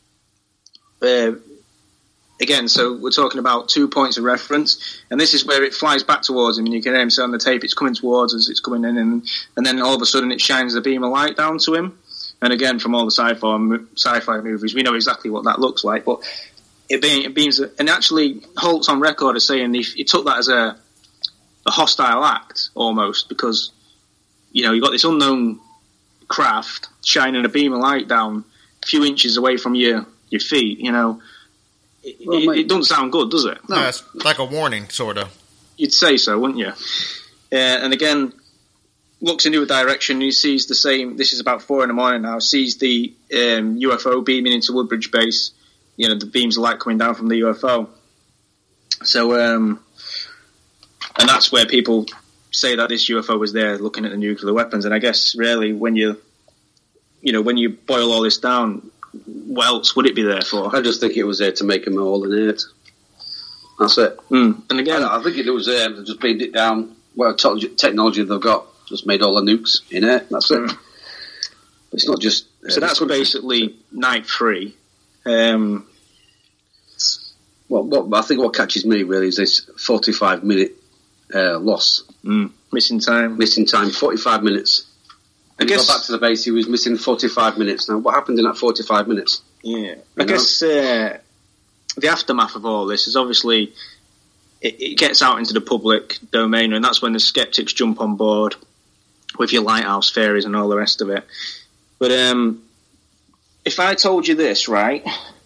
Uh, Again, so we're talking about two points of reference, and this is where it flies back towards him, and you can hear him say on the tape, it's coming towards us, it's coming in, and, and then all of a sudden it shines the beam of light down to him. And again, from all the sci-fi, sci-fi movies, we know exactly what that looks like, but it, beam, it beams, and actually Holt's on record as saying he, he took that as a, a hostile act, almost, because, you know, you've got this unknown craft shining a beam of light down a few inches away from your, your feet, you know. It, Well, it, mate- it doesn't sound good, does it? No, no it's like a warning, sort of. You'd say so, wouldn't you? Uh, and again, looks into a direction and he sees the same. This is about four in the morning now. Sees the um, U F O beaming into Woodbridge Base. You know, the beams of light coming down from the U F O. So, um, and that's where people say that this U F O was there looking at the nuclear weapons. And I guess really, when you, you know, when you boil all this down, what else would it be there for? I just think it was there to make them all in it. That's it. Mm. And again, I, I think it was there to just beamed it down. Well, te- technology they've got just made all the nukes in it. That's it. Mm. It's not just. Uh, so that's basically night three. Um, Well, what, I think what catches me really is this forty-five minute uh, loss. mm, missing time. Missing time, forty-five minutes. I When he guess. got back to the base, he was missing forty-five minutes. Now, what happened in that forty-five minutes? Yeah, I know? guess uh, the aftermath of all this is obviously it, it gets out into the public domain, and that's when the skeptics jump on board with your lighthouse theories and all the rest of it. But um, if I told you this, right?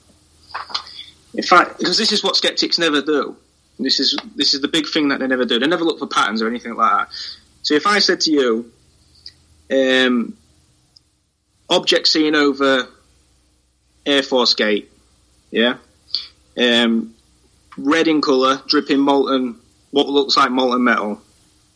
If I, because this is what skeptics never do. This is this is the big thing that they never do. They never look for patterns or anything like that. So if I said to you, um, object seen over Air Force Gate, yeah, um, red in colour, dripping molten, what looks like molten metal,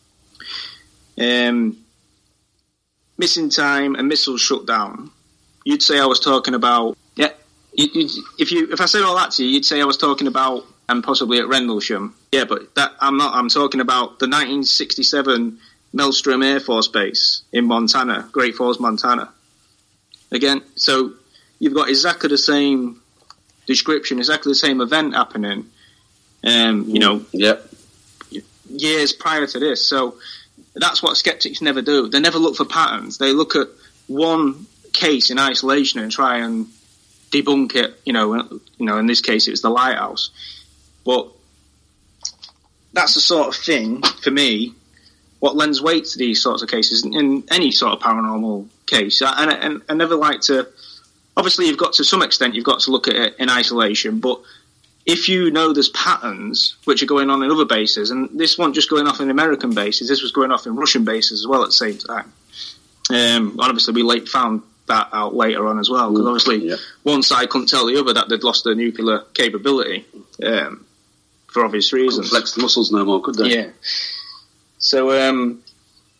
um, missing time, and missiles shut down. You'd say I was talking about, yeah. You, you, if you if I said all that to you, you'd say I was talking about, and possibly at Rendlesham, yeah. But that I'm not. I'm talking about the nineteen sixty-seven Maelstrom Air Force Base in Montana, Great Falls, Montana. Again, so you've got exactly the same description, exactly the same event happening, um, you know, Yep. years prior to this. So that's what skeptics never do. They never look for patterns. They look at one case in isolation and try and debunk it. You know, you know. In this case, it was the lighthouse. But that's the sort of thing for me. What lends weight to these sorts of cases in any sort of paranormal case, and, and I never like to. Obviously, you've got to some extent you've got to look at it in isolation, but if you know there's patterns which are going on in other bases, and this wasn't just going off in American bases, this was going off in Russian bases as well at the same time. Um, obviously, we late found that out later on as well, because obviously yeah. one side couldn't tell the other that they'd lost their nuclear capability um, for obvious reasons. Couldn't flex the muscles no more, could they? Yeah. So, um,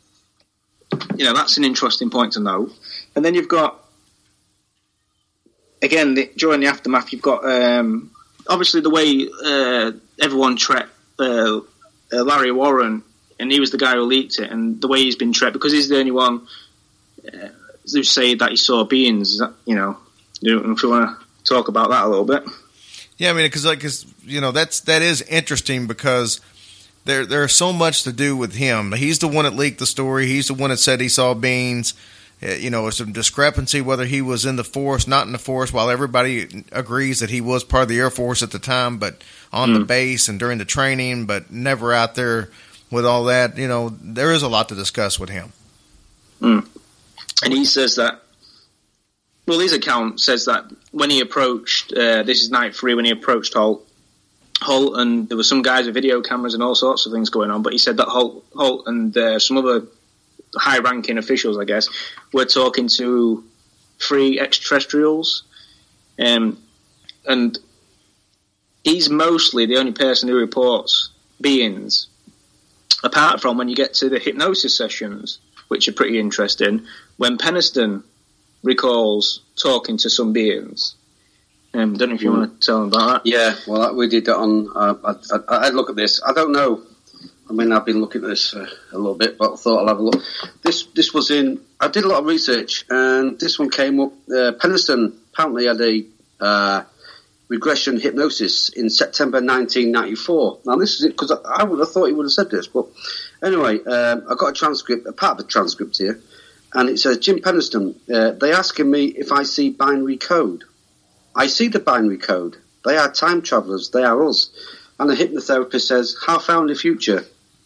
you know, that's an interesting point to know. And then you've got again, the, during the aftermath, you've got um, obviously the way uh, everyone treated uh, uh, Larry Warren, and he was the guy who leaked it, and the way he's been treated, because he's the only one uh, who say that he saw beings. You know, you know, if you want to talk about that a little bit. Yeah, I mean, because like, cause, you know, that's that is interesting because there there's so much to do with him. He's the one that leaked the story. He's the one that said he saw beings. Uh, you know, some discrepancy whether he was in the force, not in the force. While everybody agrees that he was part of the Air Force at the time, but on mm. the base and during the training, but never out there with all that. You know, there is a lot to discuss with him. Mm. And he says that. Well, his account says that when he approached, uh, this is night three, when he approached Holt, Holt and there were some guys with video cameras and all sorts of things going on, but he said that Holt, Holt and uh, some other high-ranking officials, I guess, were talking to three extraterrestrials, um, and he's mostly the only person who reports beings, apart from when you get to the hypnosis sessions, which are pretty interesting, when Peniston recalls talking to some beings. Um, don't know if you mm. want to tell them about that. Yeah, well, we did that on. Uh, I, I, I'd look at this. I don't know. I mean, I've been looking at this uh, a little bit, but I thought I'll have a look. This this was in. I did a lot of research, and this one came up. Uh, Peniston apparently had a uh, regression hypnosis in September nineteen ninety-four. Now, this is it because I, I would have thought he would have said this, but anyway, um, I got a transcript, a part of the transcript here. And it says, Jim Peniston, uh, they asking me if I see binary code. I see the binary code. They are time travelers. They are us. And the hypnotherapist says, how far in the future?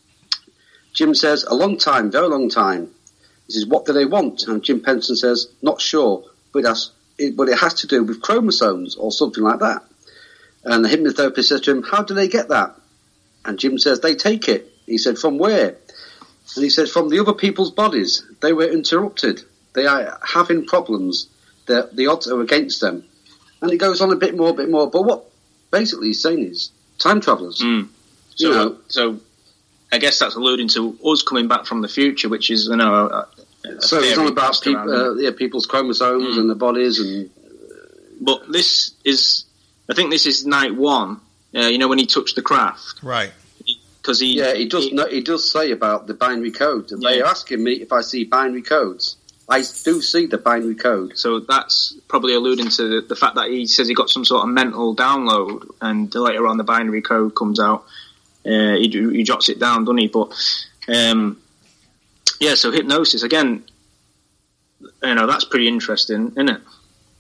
Jim says, a long time, very long time. He says, what do they want? And Jim Peniston says, not sure, but it, has, it, but it has to do with chromosomes or something like that. And the hypnotherapist says to him, how do they get that? And Jim says, they take it. He said, from where? And he said, from the other people's bodies, they were interrupted. They are having problems. The, the odds are against them. And it goes on a bit more, a bit more. But what basically he's saying is time travelers. Mm. So, you know, so I guess that's alluding to us coming back from the future, which is, you know, a, a so it's all about peop, uh, yeah, people's chromosomes mm. and their bodies. And but this is, I think this is night one. Uh, you know, when he touched the craft, right? Because he, yeah, he does. He, no, he does say about the binary code. Yeah. They are asking me if I see binary codes. I do see the binary code. So that's probably alluding to the, the fact that he says he got some sort of mental download, and later on the binary code comes out. Uh, he, he jots it down, doesn't he? But um, yeah, so hypnosis again. You know, that's pretty interesting, isn't it?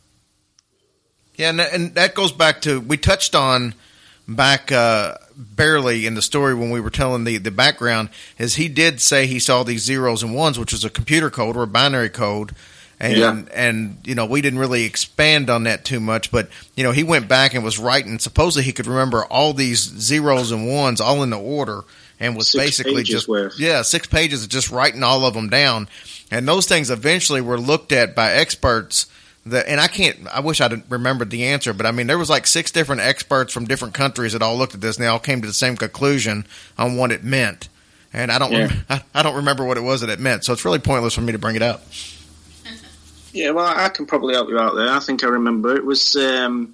Yeah, and, and that goes back to we touched on. Back uh, barely in the story when we were telling the, the background is he did say he saw these zeros and ones, which was a computer code or a binary code. And, yeah. and, you know, we didn't really expand on that too much, but, you know, he went back and was writing. Supposedly he could remember all these zeros and ones all in the order and was six basically just, worth. yeah, six pages of just writing all of them down. And those things eventually were looked at by experts. The, and I can't, I wish I'd remembered the answer, but I mean, there was like six different experts from different countries that all looked at this and they all came to the same conclusion on what it meant. And I don't, yeah. rem- I, I don't remember what it was that it meant. So it's really pointless for me to bring it up. Yeah, well, I can probably help you out there. I think I remember it was, um,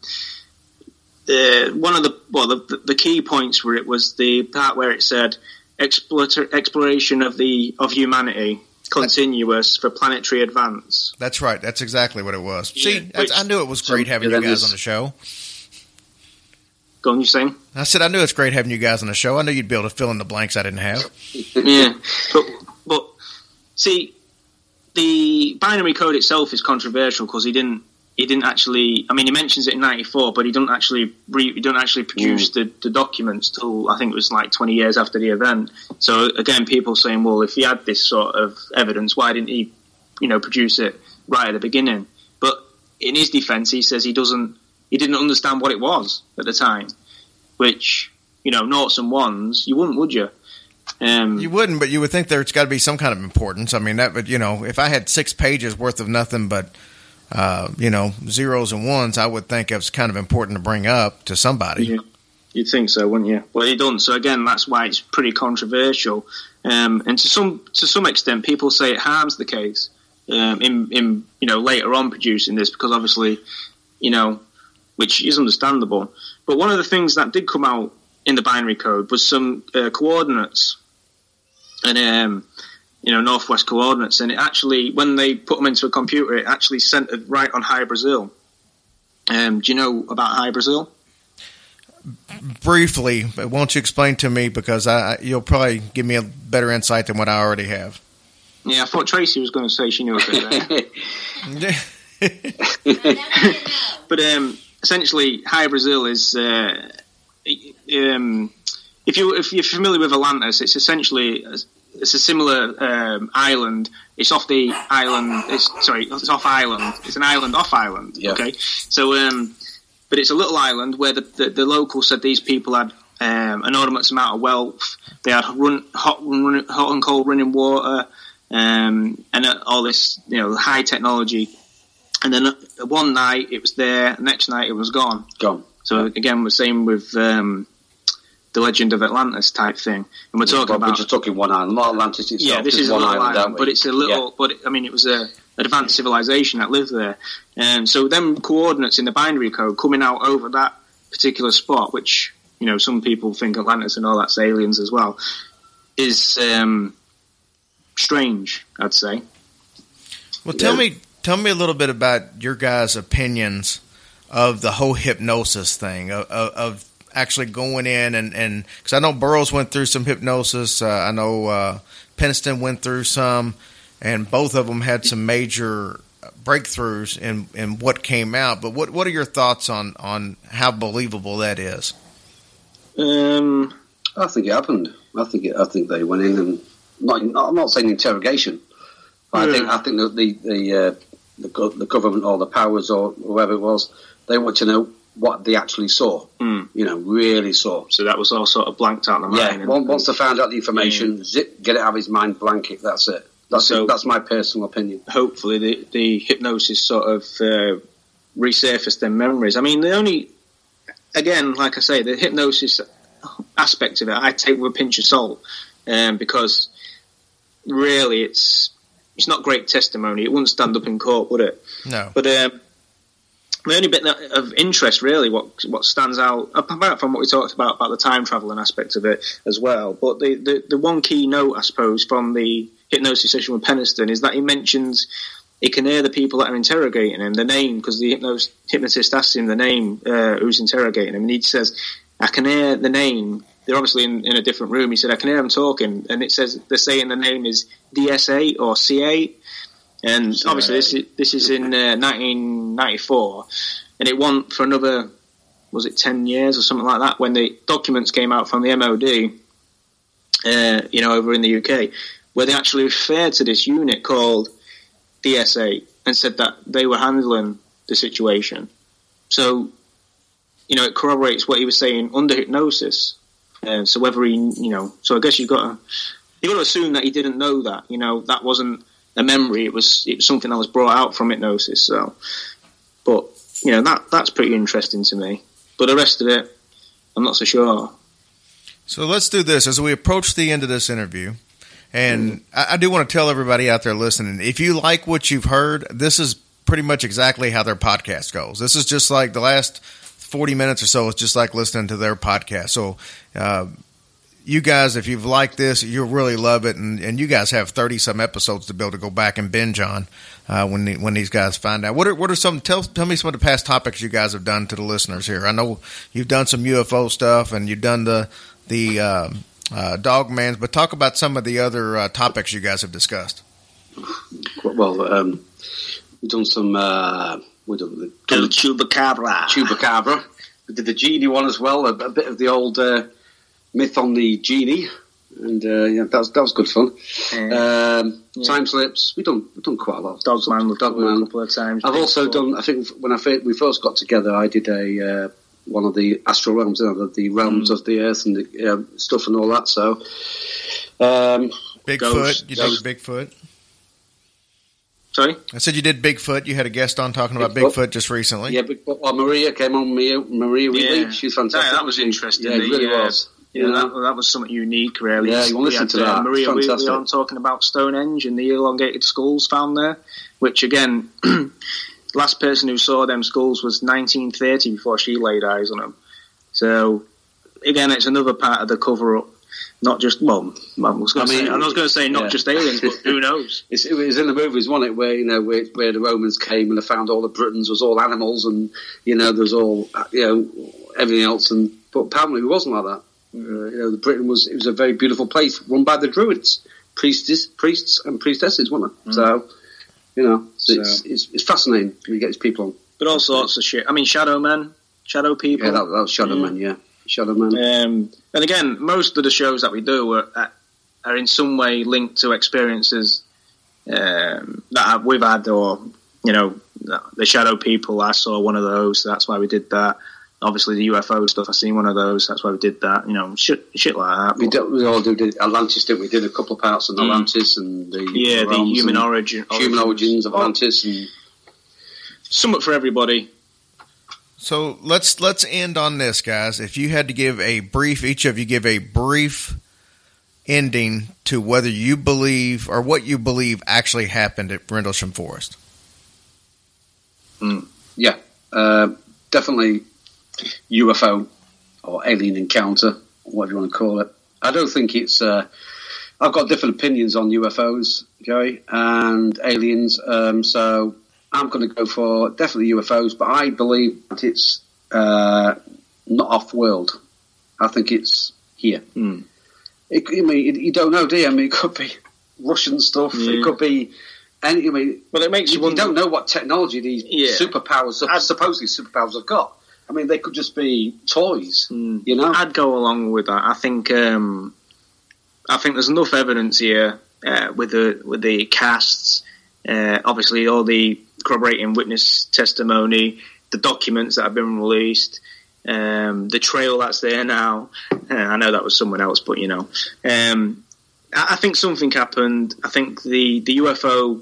uh, one of the, well, the, the key points where it was the part where it said explore- exploration of the, of humanity. Continuous for planetary advance. That's right. That's exactly what it was. Yeah, See, which, I knew it was great so, having you guys on the show. Go on, you saying? I said I knew it's great having you guys on the show. I knew you'd be able to fill in the blanks I didn't have. yeah, but but see, the binary code itself is controversial because he didn't he didn't actually. I mean, he mentions it in ninety-four, but he don't actually re, he don't actually produce mm. the, the documents till I think it was like twenty years after the event. So again, people saying, well, if he had this sort of evidence, why didn't he, you know, produce it right at the beginning? But in his defence, he says he doesn't, he didn't understand what it was at the time. Which, you know, noughts and ones, you wouldn't, would you? Um, you wouldn't, but you would think there's got to be some kind of importance. I mean, that would, you know, if I had six pages worth of nothing but. Uh, you know, zeros and ones, I would think it's kind of important to bring up to somebody. Yeah. You'd think so, wouldn't you? Well, he doesn't. So again, that's why it's pretty controversial. Um, and to some to some extent, people say it harms the case um, in in you know later on producing this because obviously you know, which is understandable. But one of the things that did come out in the binary code was some uh, coordinates, and um, you know, northwest coordinates, and it actually, when they put them into a computer, it actually centered right on High Brazil. Um, do you know about High Brazil? Briefly, but won't you explain to me, because I, you'll probably give me a better insight than what I already have. Yeah, I thought Tracy was going to say she knew a bit there. But um, essentially, High Brazil is, uh, um, if you if you're familiar with Atlantis, it's essentially it's a similar um, island. It's off the island. It's sorry, it's off island. It's an island off island. Yeah. Okay, so. Um, But it's a little island where the, the, the locals said these people had um, an enormous amount of wealth. They had run, hot, run, hot and cold running water, um, and uh, all this, you know, high technology. And then uh, one night it was there, the next night it was gone. Gone. So again, we're same with um, the Legend of Atlantis type thing. And we're talking well, about... We're just talking one island. Not Atlantis itself. Yeah, this is one a little island, island, but it's a little... Yeah. But I mean, it was a... advanced civilization that lived there. And so them coordinates in the binary code coming out over that particular spot, which, you know, some people think Atlantis and all that's aliens as well, is um, strange, I'd say. Well, tell Yeah. me tell me a little bit about your guys' opinions of the whole hypnosis thing, of, of, of actually going in and, and – because I know Burroughs went through some hypnosis. Uh, I know uh, Peniston went through some. And both of them had some major breakthroughs in, in what came out. But what what are your thoughts on, on how believable that is? Um, I think it happened. I think it, I think they went in and not. I'm not saying interrogation, but yeah. I think I think that the the uh, the, the government or the powers or whoever it was, they want to know what they actually saw. Mm. You know, really saw. So that was all sort of blanked out in the mind. Yeah. And, once they found out the information, yeah. zip, get it out of his mind, blank it. That's it. That's so, that's my personal opinion. Hopefully, the, the hypnosis sort of uh, resurfaced their memories. I mean, the only, again, like I say, the hypnosis aspect of it, I take with a pinch of salt, um, because really, it's it's not great testimony. It wouldn't stand up in court, would it? No. But um, the only bit of interest, really, what what stands out, apart from what we talked about about the time traveling aspect of it as well. But the the, the one key note, I suppose, from the hypnosis session with Peniston is that he mentions he can hear the people that are interrogating him, the name, because the hypnos- hypnotist asks him the name uh, who's interrogating him, and he says, I can hear the name. They're obviously in, in a different room. He said, I can hear them talking, and it says they're saying the name is D S A or C A, and C A. Obviously this is, this is in uh, nineteen ninety-four, and it went for another, was it ten years or something like that, when the documents came out from the M O D, uh, you know, over in the U K, where they actually referred to this unit called D S A and said that they were handling the situation. So, you know, it corroborates what he was saying under hypnosis. Uh, so whether he, you know, so I guess you've got to, you've got to assume that he didn't know that, you know, that wasn't a memory. It was, it was something that was brought out from hypnosis. So, but, you know, that that's pretty interesting to me. But the rest of it, I'm not so sure. So let's do this. As we approach the end of this interview, and I, I do want to tell everybody out there listening, if you like what you've heard, this is pretty much exactly how their podcast goes. This is just like the last forty minutes or so. It's just like listening to their podcast. So uh, you guys, if you've liked this, you'll really love it. And, and you guys have thirty-some episodes to be able to go back and binge on uh, when the, when these guys find out. What are, what are some – tell tell me some of the past topics you guys have done to the listeners here. I know you've done some U F O stuff, and you've done the – the uh, uh, Dogmans, but talk about some of the other uh, topics you guys have discussed. Well, um, we've done some. Uh, we've done the El Chupacabra. Chupacabra. We did the genie one as well. A, a bit of the old uh, myth on the genie, and uh, yeah, that was that was good fun. Yeah. Um, yeah. Time slips. We've done we've done quite a lot. Dogman, Dogman, a couple of times. I've also done. I think when I we first got together, I did a. Uh, one of the astral realms, you know, the realms mm. of the earth and the uh, stuff and all that. So, um, Bigfoot, you did Bigfoot. Sorry, I said you did Bigfoot. You had a guest on talking about Bigfoot, Bigfoot just recently. Yeah, Bigfoot. Well, Maria came on. Maria, Maria Wheatley, yeah. she's fantastic. Yeah, that was interesting. Yeah, it really uh, was. Yeah, you know? that, that was something unique, really. Yeah, you want to listen to that. Uh, Maria Wheatley on talking about Stonehenge and the elongated skulls found there, which again. last person who saw them skulls was nineteen thirty before she laid eyes on them. So again, it's another part of the cover up. Not just well, I was going to say, I was going to say not yeah. just aliens, but who knows? It's, it was in the movies, wasn't it? Where you know where, where the Romans came and they found all the Britons was all animals, and you know there's all you know everything else, and but apparently it wasn't like that. Uh, you know, the Britain was it was a very beautiful place run by the Druids, priests, priests and priestesses, wasn't it? Mm. So you know, so so. It's, it's it's fascinating when you get these people on. But all sorts of shit. I mean, shadow men, shadow people. Yeah, that, that was shadow yeah. men. Yeah. Shadow Man. Um, and again, most of the shows that we do are, are in some way linked to experiences um, that we've had, or you know, the Shadow People. I saw one of those. That's why we did that. Obviously, the U F O stuff. I seen one of those. That's why we did that. You know, shit, shit like that. We, did, we all did Atlantis, didn't we? Did a couple of parts on Atlantis mm. and the yeah, the human origin, human origins of Atlantis, and somewhat for everybody. So let's let's end on this, guys. If you had to give a brief, each of you give a brief ending to whether you believe or what you believe actually happened at Rendlesham Forest. Mm, yeah, uh, definitely U F O or alien encounter, whatever you want to call it. I don't think it's. Uh, I've got different opinions on U F Os, Joey, and aliens. Um, so. I'm going to go for definitely U F Os, but I believe that it's uh, not off-world. I think it's here. Mm. It, I mean, you don't know, do you? I mean, it could be Russian stuff. Yeah. It could be any. I mean, well, it makes you, you wonder. don't know what technology these yeah. superpowers, I'd, supposedly superpowers, have got. I mean, they could just be toys. Mm. You know, I'd go along with that. I think. Um, I think there's enough evidence here uh, with the with the casts. Uh, obviously, all the corroborating witness testimony, the documents that have been released, um, the trail that's there now. Uh, I know that was someone else, but you know, um, I, I think something happened. I think the the U F O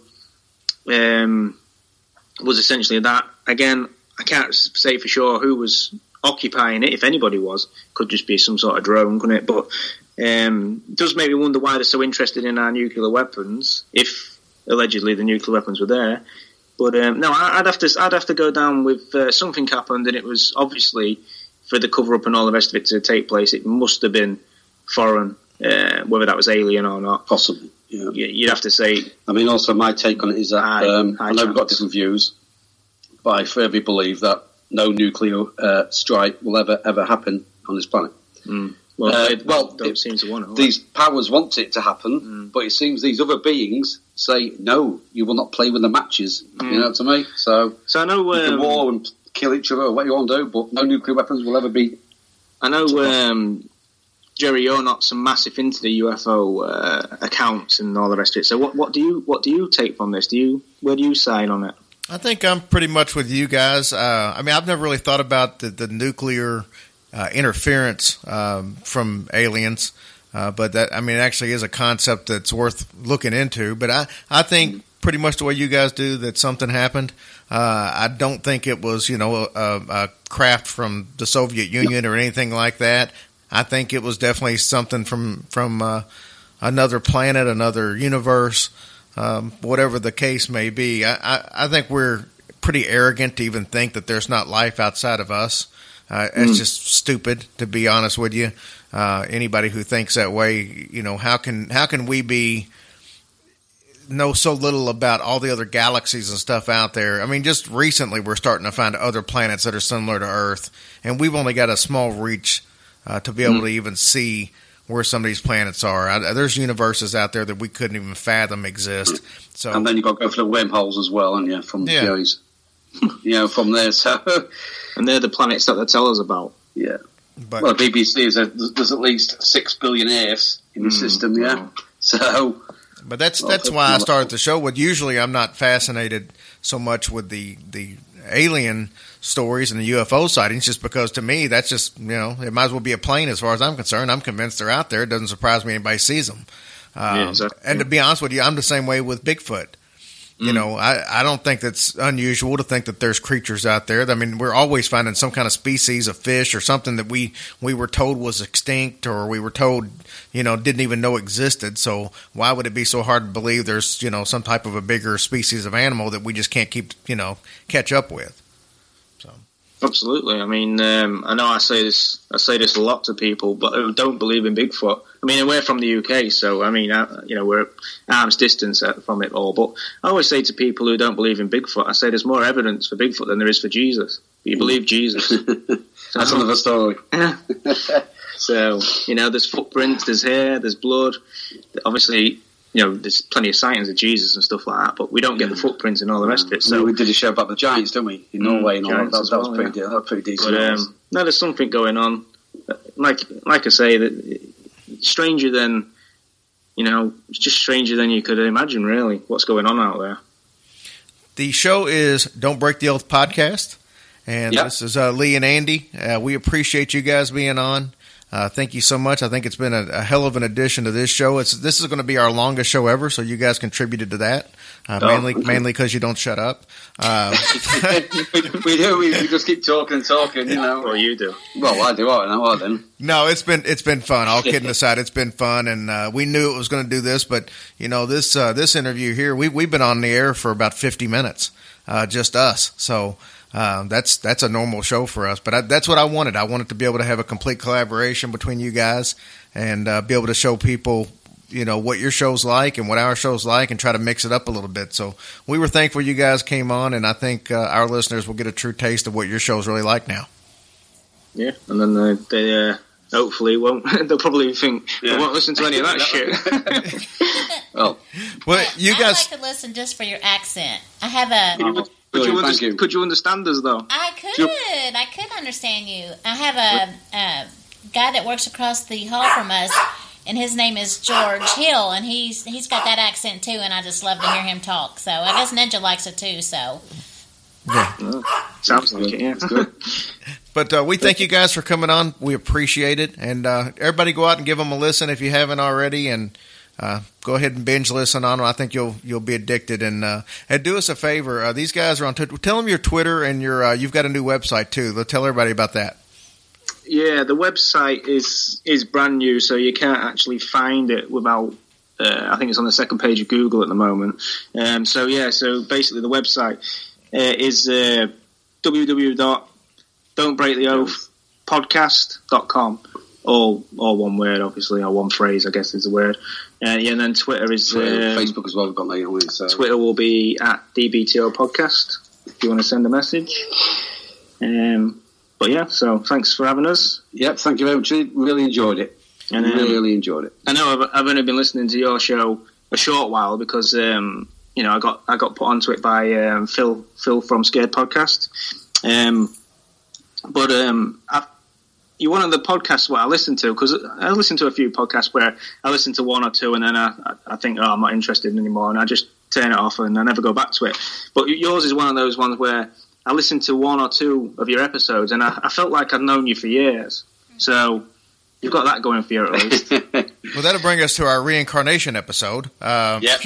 um, was essentially that. Again, I can't say for sure who was occupying it. If anybody was, could just be some sort of drone, couldn't it? But um, it does make me wonder why they're so interested in our nuclear weapons. If allegedly the nuclear weapons were there, but um, no, I'd have to I'd have to go down with uh, something happened, and it was obviously for the cover up and all the rest of it to take place. It must have been foreign, uh, whether that was alien or not. Possibly, yeah. You'd have to say. I mean, also my take on it is that high, um, high I know chance. We've got different views, but I firmly believe that no nuclear uh, strike will ever ever happen on this planet. Mm. Well, uh, they well, don't it, seem to want it. These powers want it to happen, mm. but it seems these other beings say, no, you will not play with the matches. Mm. You know what I mean? So, so I know, um, you can war and kill each other or what you want to do, but no nuclear weapons will ever be. I know, um, Jerry, you're not so massive into the U F O uh, accounts and all the rest of it. So, what, what do you what do you take from this? Do you where do you sign on it? I think I'm pretty much with you guys. Uh, I mean, I've never really thought about the, the nuclear uh, interference um, from aliens. Uh, but that, I mean, it actually is a concept that's worth looking into. But I, I think pretty much the way you guys do that something happened. Uh, I don't think it was, you know, a, a craft from the Soviet Union or anything like that. I think it was definitely something from, from uh, another planet, another universe, um, whatever the case may be. I, I, I think we're pretty arrogant to even think that there's not life outside of us. Uh, it's mm. just stupid, to be honest with you. Uh, anybody who thinks that way, you know, how can how can we be know so little about all the other galaxies and stuff out there? I mean, just recently we're starting to find other planets that are similar to Earth, and we've only got a small reach uh, to be able mm. to even see where some of these planets are. I, there's universes out there that we couldn't even fathom exist. So, and then you've got to go for the wormholes as well, and yeah, from yeah. Joey's, you know, from there. So, and they're the planets that they tell us about. Yeah. But, well, the B B C says there's at least six billion Earths in the mm, system, yeah. Wow. So, but that's that's why I started the show with. Usually, I'm not fascinated so much with the the alien stories and the U F O sightings, just because to me that's just, you know, it might as well be a plane as far as I'm concerned. I'm convinced they're out there. It doesn't surprise me anybody sees them. Um, yeah, exactly. And to be honest with you, I'm the same way with Bigfoot. You mm. know, I, I don't think that's unusual to think that there's creatures out there. I mean, we're always finding some kind of species of fish or something that we, we were told was extinct or we were told, you know, didn't even know existed. So why would it be so hard to believe there's, you know, some type of a bigger species of animal that we just can't keep, you know, catch up with? So. Absolutely. I mean, um, I know I say this, I say this a lot to people, but who don't believe in Bigfoot. I mean, we're from the U K, so I mean, I, you know, we're at arm's distance from it all. But I always say to people who don't believe in Bigfoot, I say there's more evidence for Bigfoot than there is for Jesus. You believe Jesus? So, that's another story. Yeah. So, you know, there's footprints, there's hair, there's blood. Obviously, you know, there's plenty of sightings of Jesus and stuff like that, but we don't get the footprints and all the rest of it. So I mean, we did a show about the giants, didn't we? In Norway and all that. That, that, well, was pretty, yeah. that was pretty decent. But, um, no, there's something going on. Like, like I say, that stranger than, you know, it's just stranger than you could imagine, really, what's going on out there. The show is Don't Break the Oath podcast, and yep. this is uh, Lee and Andy. Uh, we appreciate you guys being on. Uh, thank you so much. I think it's been a, a hell of an addition to this show. It's This is going to be our longest show ever, so you guys contributed to that, uh, oh. mainly mainly because you don't shut up. Uh, we, we do. We, we just keep talking and talking, you know. Well, you do. Well, I do. I know. Well, then. No, it's been it's been fun. All kidding aside, it's been fun, and uh, we knew it was going to do this. But you know, this uh, this interview here, we we've been on the air for about fifty minutes, uh, just us. So. Uh, that's that's a normal show for us, but I, that's what I wanted. I wanted to be able to have a complete collaboration between you guys and uh, be able to show people, you know, what your show's like and what our show's like, and try to mix it up a little bit. So we were thankful you guys came on, and I think uh, our listeners will get a true taste of what your show's really like now. Yeah, and then they, they uh, hopefully won't. They'll probably think yeah. they won't listen to any of that shit. well, well, you I, guy like to listen just for your accent. I have a. Oh. Could you, under- you. could you understand us, though? I could. I could understand you. I have a, a guy that works across the hall from us, and his name is George Hill, and he's he's got that accent, too, and I just love to hear him talk. So I guess Ninja likes it, too, so. Yeah. Oh, sounds like it, yeah. It's good. But uh, we thank you guys for coming on. We appreciate it. And uh, everybody go out and give them a listen if you haven't already, and Uh, go ahead and binge listen on them. I think you'll you'll be addicted. And uh, and do us a favor. Uh, these guys are on Twitter. Tell them your Twitter and your uh, you've got a new website too. Let's tell everybody about that. Yeah, the website is is brand new, so you can't actually find it without. Uh, I think it's on the second page of Google at the moment. Um, so yeah, so basically the website uh, is uh, w w w dot don't break the oath podcast dot com. All, all one word, obviously, or one phrase, I guess is the word. Uh, yeah, and then Twitter is... Twitter, um, Facebook as well, we've got that, haven't we? So. Twitter will be at D B T O Podcast, if you want to send a message. Um, but yeah, so thanks for having us. Yep, thank you very much. Really enjoyed it. And, um, really, really enjoyed it. I know I've, I've only been listening to your show a short while because, um, you know, I got I got put onto it by um, Phil Phil from Scared Podcast. Um, but um, I've You're one of the podcasts where I listen to, because I listen to a few podcasts where I listen to one or two and then I, I think, oh, I'm not interested anymore, and I just turn it off and I never go back to it. But yours is one of those ones where I listened to one or two of your episodes and I, I felt like I'd known you for years. So you've got that going for you at least. Well, that'll bring us to our reincarnation episode. Uh, yep.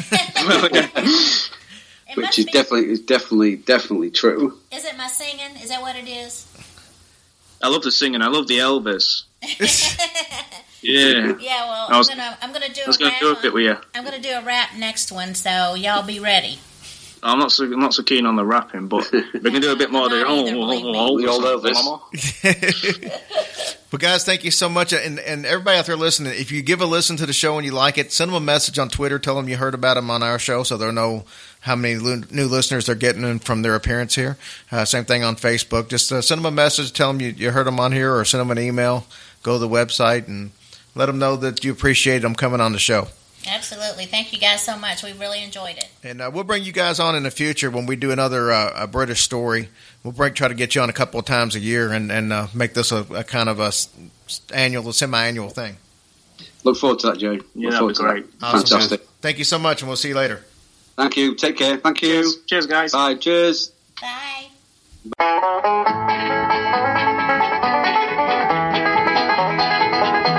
Which is be- definitely, is definitely, definitely true. Is it my singing? Is that what it is? I love the singing. I love the Elvis. yeah. Yeah. Well, I was, I'm gonna I'm gonna do. I was a gonna rap do a bit with you. I'm gonna do a rap next one, so y'all be ready. I'm not so I'm not so keen on the rapping, but we can do a bit more of the either, oh, oh, oh, oh, Elvis. But guys, thank you so much, and and everybody out there listening. If you give a listen to the show and you like it, send them a message on Twitter. Tell them you heard about them on our show, so they'll know how many new listeners they're getting from their appearance here. Uh, same thing on Facebook. Just uh, send them a message. Tell them you, you heard them on here, or send them an email. Go to the website and let them know that you appreciate them coming on the show. Absolutely. Thank you guys so much. We really enjoyed it. And uh, we'll bring you guys on in the future when we do another uh, a British story. We'll break, try to get you on a couple of times a year and, and uh, make this a, a kind of a annual, semi-annual thing. Look forward to that, Joe. Yeah, that'd be great. Awesome. Fantastic. Thank you so much, and we'll see you later. Thank you. Take care. Thank you. Cheers, Cheers guys. Bye. Cheers. Bye.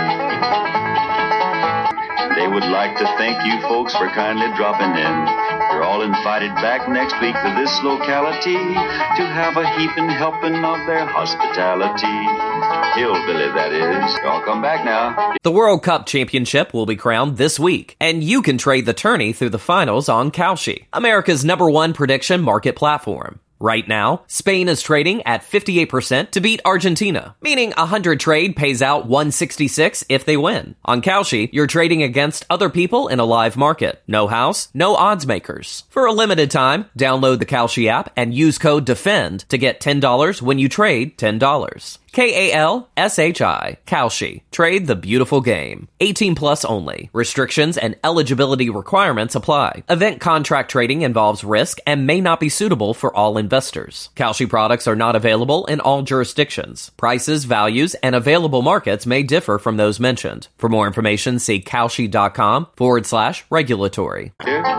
They would like to thank you folks for kindly dropping in. We're all invited back next week to this locality to have a heaping helping of their hospitality. Hillbilly, that is. Y'all come back now. The World Cup Championship will be crowned this week, and you can trade the tourney through the finals on Kalshi, America's number one prediction market platform. Right now, Spain is trading at fifty-eight percent to beat Argentina, meaning a one hundred trade pays out one sixty-six if they win. On Kalshi, you're trading against other people in a live market. No house, no odds makers. For a limited time, download the Kalshi app and use code DEFEND to get ten dollars when you trade ten dollars. K A L S H I, Kalshi. Trade the beautiful game. eighteen plus only. Restrictions and eligibility requirements apply. Event contract trading involves risk and may not be suitable for all investors. Kalshi products are not available in all jurisdictions. Prices, values, and available markets may differ from those mentioned. For more information, see Kalshi.com forward slash regulatory.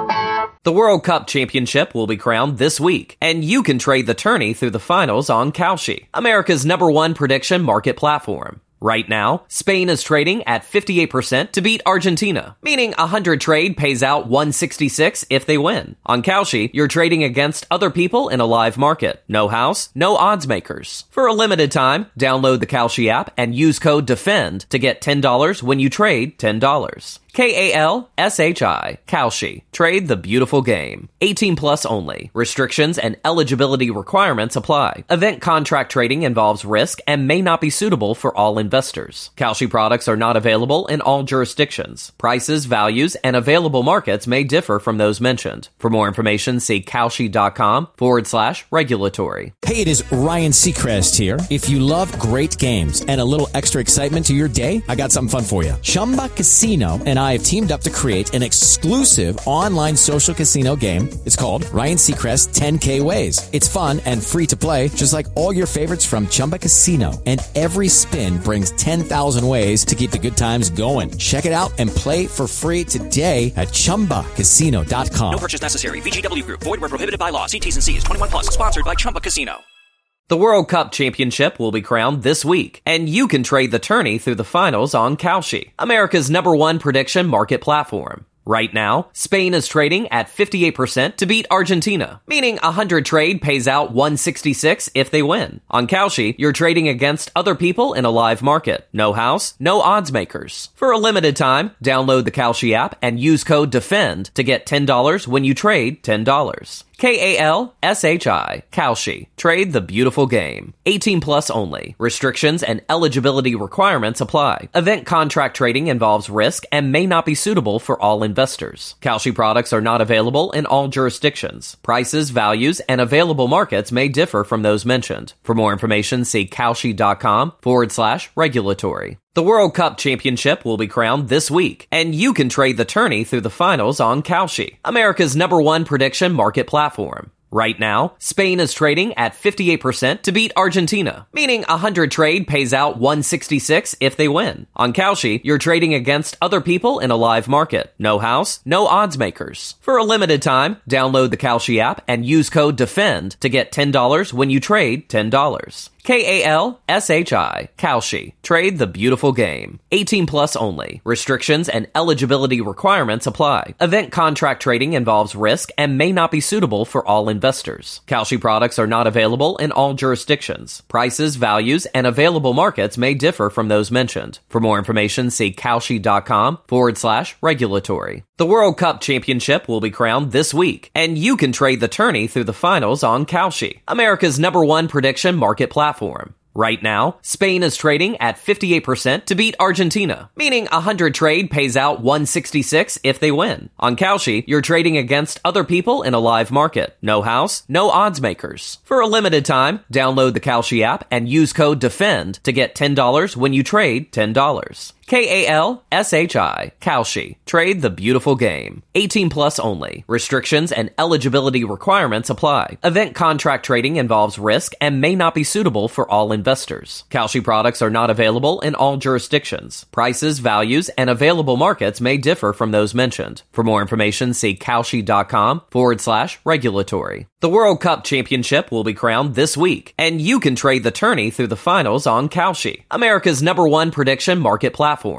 The World Cup Championship will be crowned this week, and you can trade the tourney through the finals on Kalshi, America's number one prediction market platform. Right now, Spain is trading at fifty-eight percent to beat Argentina, meaning a one hundred trade pays out one sixty-six if they win. On Kalshi, you're trading against other people in a live market. No house, no odds makers. For a limited time, download the Kalshi app and use code DEFEND to get ten dollars when you trade ten dollars. K A L S H I, Kalshi. Trade the beautiful game. eighteen plus only. Restrictions and eligibility requirements apply. Event contract trading involves risk and may not be suitable for all investors. Kalshi products are not available in all jurisdictions. Prices, values, and available markets may differ from those mentioned. For more information, see Kalshi.com forward slash regulatory. Hey, it is Ryan Seacrest here. If you love great games and a little extra excitement to your day, I got something fun for you. Chumba Casino and I have teamed up to create an exclusive online social casino game. It's called Ryan Seacrest ten K Ways. It's fun and free to play, just like all your favorites from Chumba Casino. And every spin brings ten thousand ways to keep the good times going. Check it out and play for free today at Chumba Casino dot com. No purchase necessary. V G W Group. Void where prohibited by law. See T's and C's. twenty-one plus. Sponsored by Chumba Casino. The World Cup Championship will be crowned this week, and you can trade the tourney through the finals on Kalshi, America's number one prediction market platform. Right now, Spain is trading at fifty-eight percent to beat Argentina, meaning a one hundred trade pays out one sixty-six if they win. On Kalshi, you're trading against other people in a live market. No house, no odds makers. For a limited time, download the Kalshi app and use code DEFEND to get ten dollars when you trade ten dollars. K A L S H I, Kalshi. Trade the beautiful game. eighteen plus only. Restrictions and eligibility requirements apply. Event contract trading involves risk and may not be suitable for all investors. Kalshi products are not available in all jurisdictions. Prices, values, and available markets may differ from those mentioned. For more information, see Kalshi.com forward slash regulatory. The World Cup Championship will be crowned this week, and you can trade the tourney through the finals on Kalshi, America's number one prediction market platform. Right now, Spain is trading at fifty-eight percent to beat Argentina, meaning a one hundred trade pays out one sixty-six if they win. On Kalshi, you're trading against other people in a live market. No house, no odds makers. For a limited time, download the Kalshi app and use code DEFEND to get ten dollars when you trade ten dollars. K A L S H I, Kalshi. Trade the beautiful game. eighteen plus only. Restrictions and eligibility requirements apply. Event contract trading involves risk and may not be suitable for all investors. Kalshi products are not available in all jurisdictions. Prices, values, and available markets may differ from those mentioned. For more information, see Kalshi.com forward slash regulatory. The World Cup Championship will be crowned this week, and you can trade the tourney through the finals on Kalshi, America's number one prediction market platform. Right now, Spain is trading at fifty-eight percent to beat Argentina, meaning a one hundred trade pays out one sixty-six if they win. On Kalshi, you're trading against other people in a live market. No house, no odds makers. For a limited time, download the Kalshi app and use code DEFEND to get ten dollars when you trade ten dollars. K A L S H I, Kalshi. Trade the beautiful game. eighteen plus only. Restrictions and eligibility requirements apply. Event contract trading involves risk and may not be suitable for all investors. Kalshi products are not available in all jurisdictions. Prices, values, and available markets may differ from those mentioned. For more information, see Kalshi.com forward slash regulatory. The World Cup Championship will be crowned this week, and you can trade the tourney through the finals on Kalshi, America's number one prediction market platform.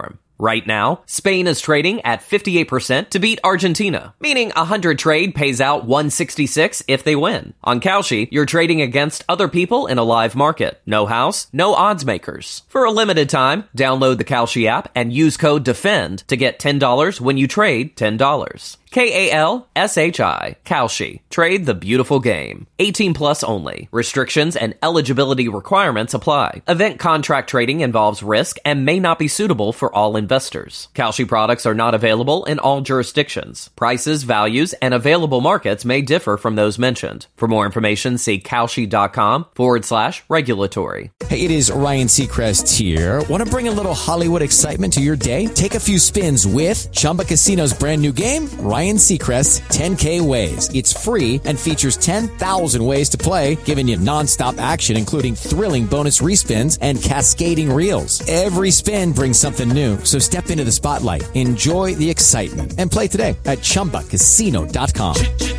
Right now, Spain is trading at fifty-eight percent to beat Argentina, meaning a one hundred trade pays out one sixty-six if they win. On Kalshi, you're trading against other people in a live market. No house, no odds makers. For a limited time, download the Kalshi app and use code DEFEND to get ten dollars when you trade ten dollars. K A L S H I, Kalshi. Trade the beautiful game. eighteen plus only. Restrictions and eligibility requirements apply. Event contract trading involves risk and may not be suitable for all investors. Kalshi products are not available in all jurisdictions. Prices, values, and available markets may differ from those mentioned. For more information, see Kalshi.com forward slash regulatory. Hey, it is Ryan Seacrest here. Want to bring a little Hollywood excitement to your day? Take a few spins with Chumba Casino's brand new game, Ryan Seacrest's ten K Ways. It's free and features ten thousand ways to play, giving you nonstop action, including thrilling bonus respins and cascading reels. Every spin brings something new, so step into the spotlight, enjoy the excitement, and play today at Chumba Casino dot com.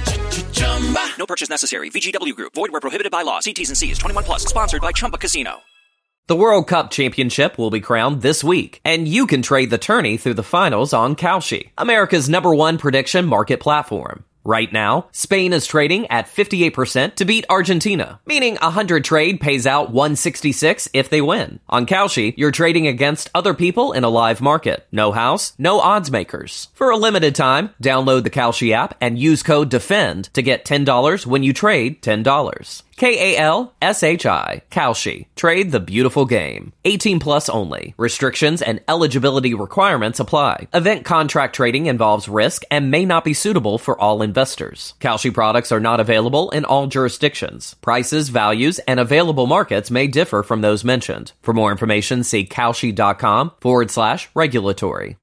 No purchase necessary. V G W Group. Void where prohibited by law. See T's and C's. twenty-one plus. Sponsored by Chumba Casino. The World Cup Championship will be crowned this week, and you can trade the tourney through the finals on Kalshi, America's number one prediction market platform. Right now, Spain is trading at fifty-eight percent to beat Argentina, meaning a one hundred trade pays out one sixty-six if they win. On Kalshi, you're trading against other people in a live market. No house, no odds makers. For a limited time, download the Kalshi app and use code DEFEND to get ten dollars when you trade ten dollars. K A L S H I, Kalshi. Trade the beautiful game. eighteen plus only. Restrictions and eligibility requirements apply. Event contract trading involves risk and may not be suitable for all investors. Kalshi products are not available in all jurisdictions. Prices, values, and available markets may differ from those mentioned. For more information, see Kalshi.com forward slash regulatory.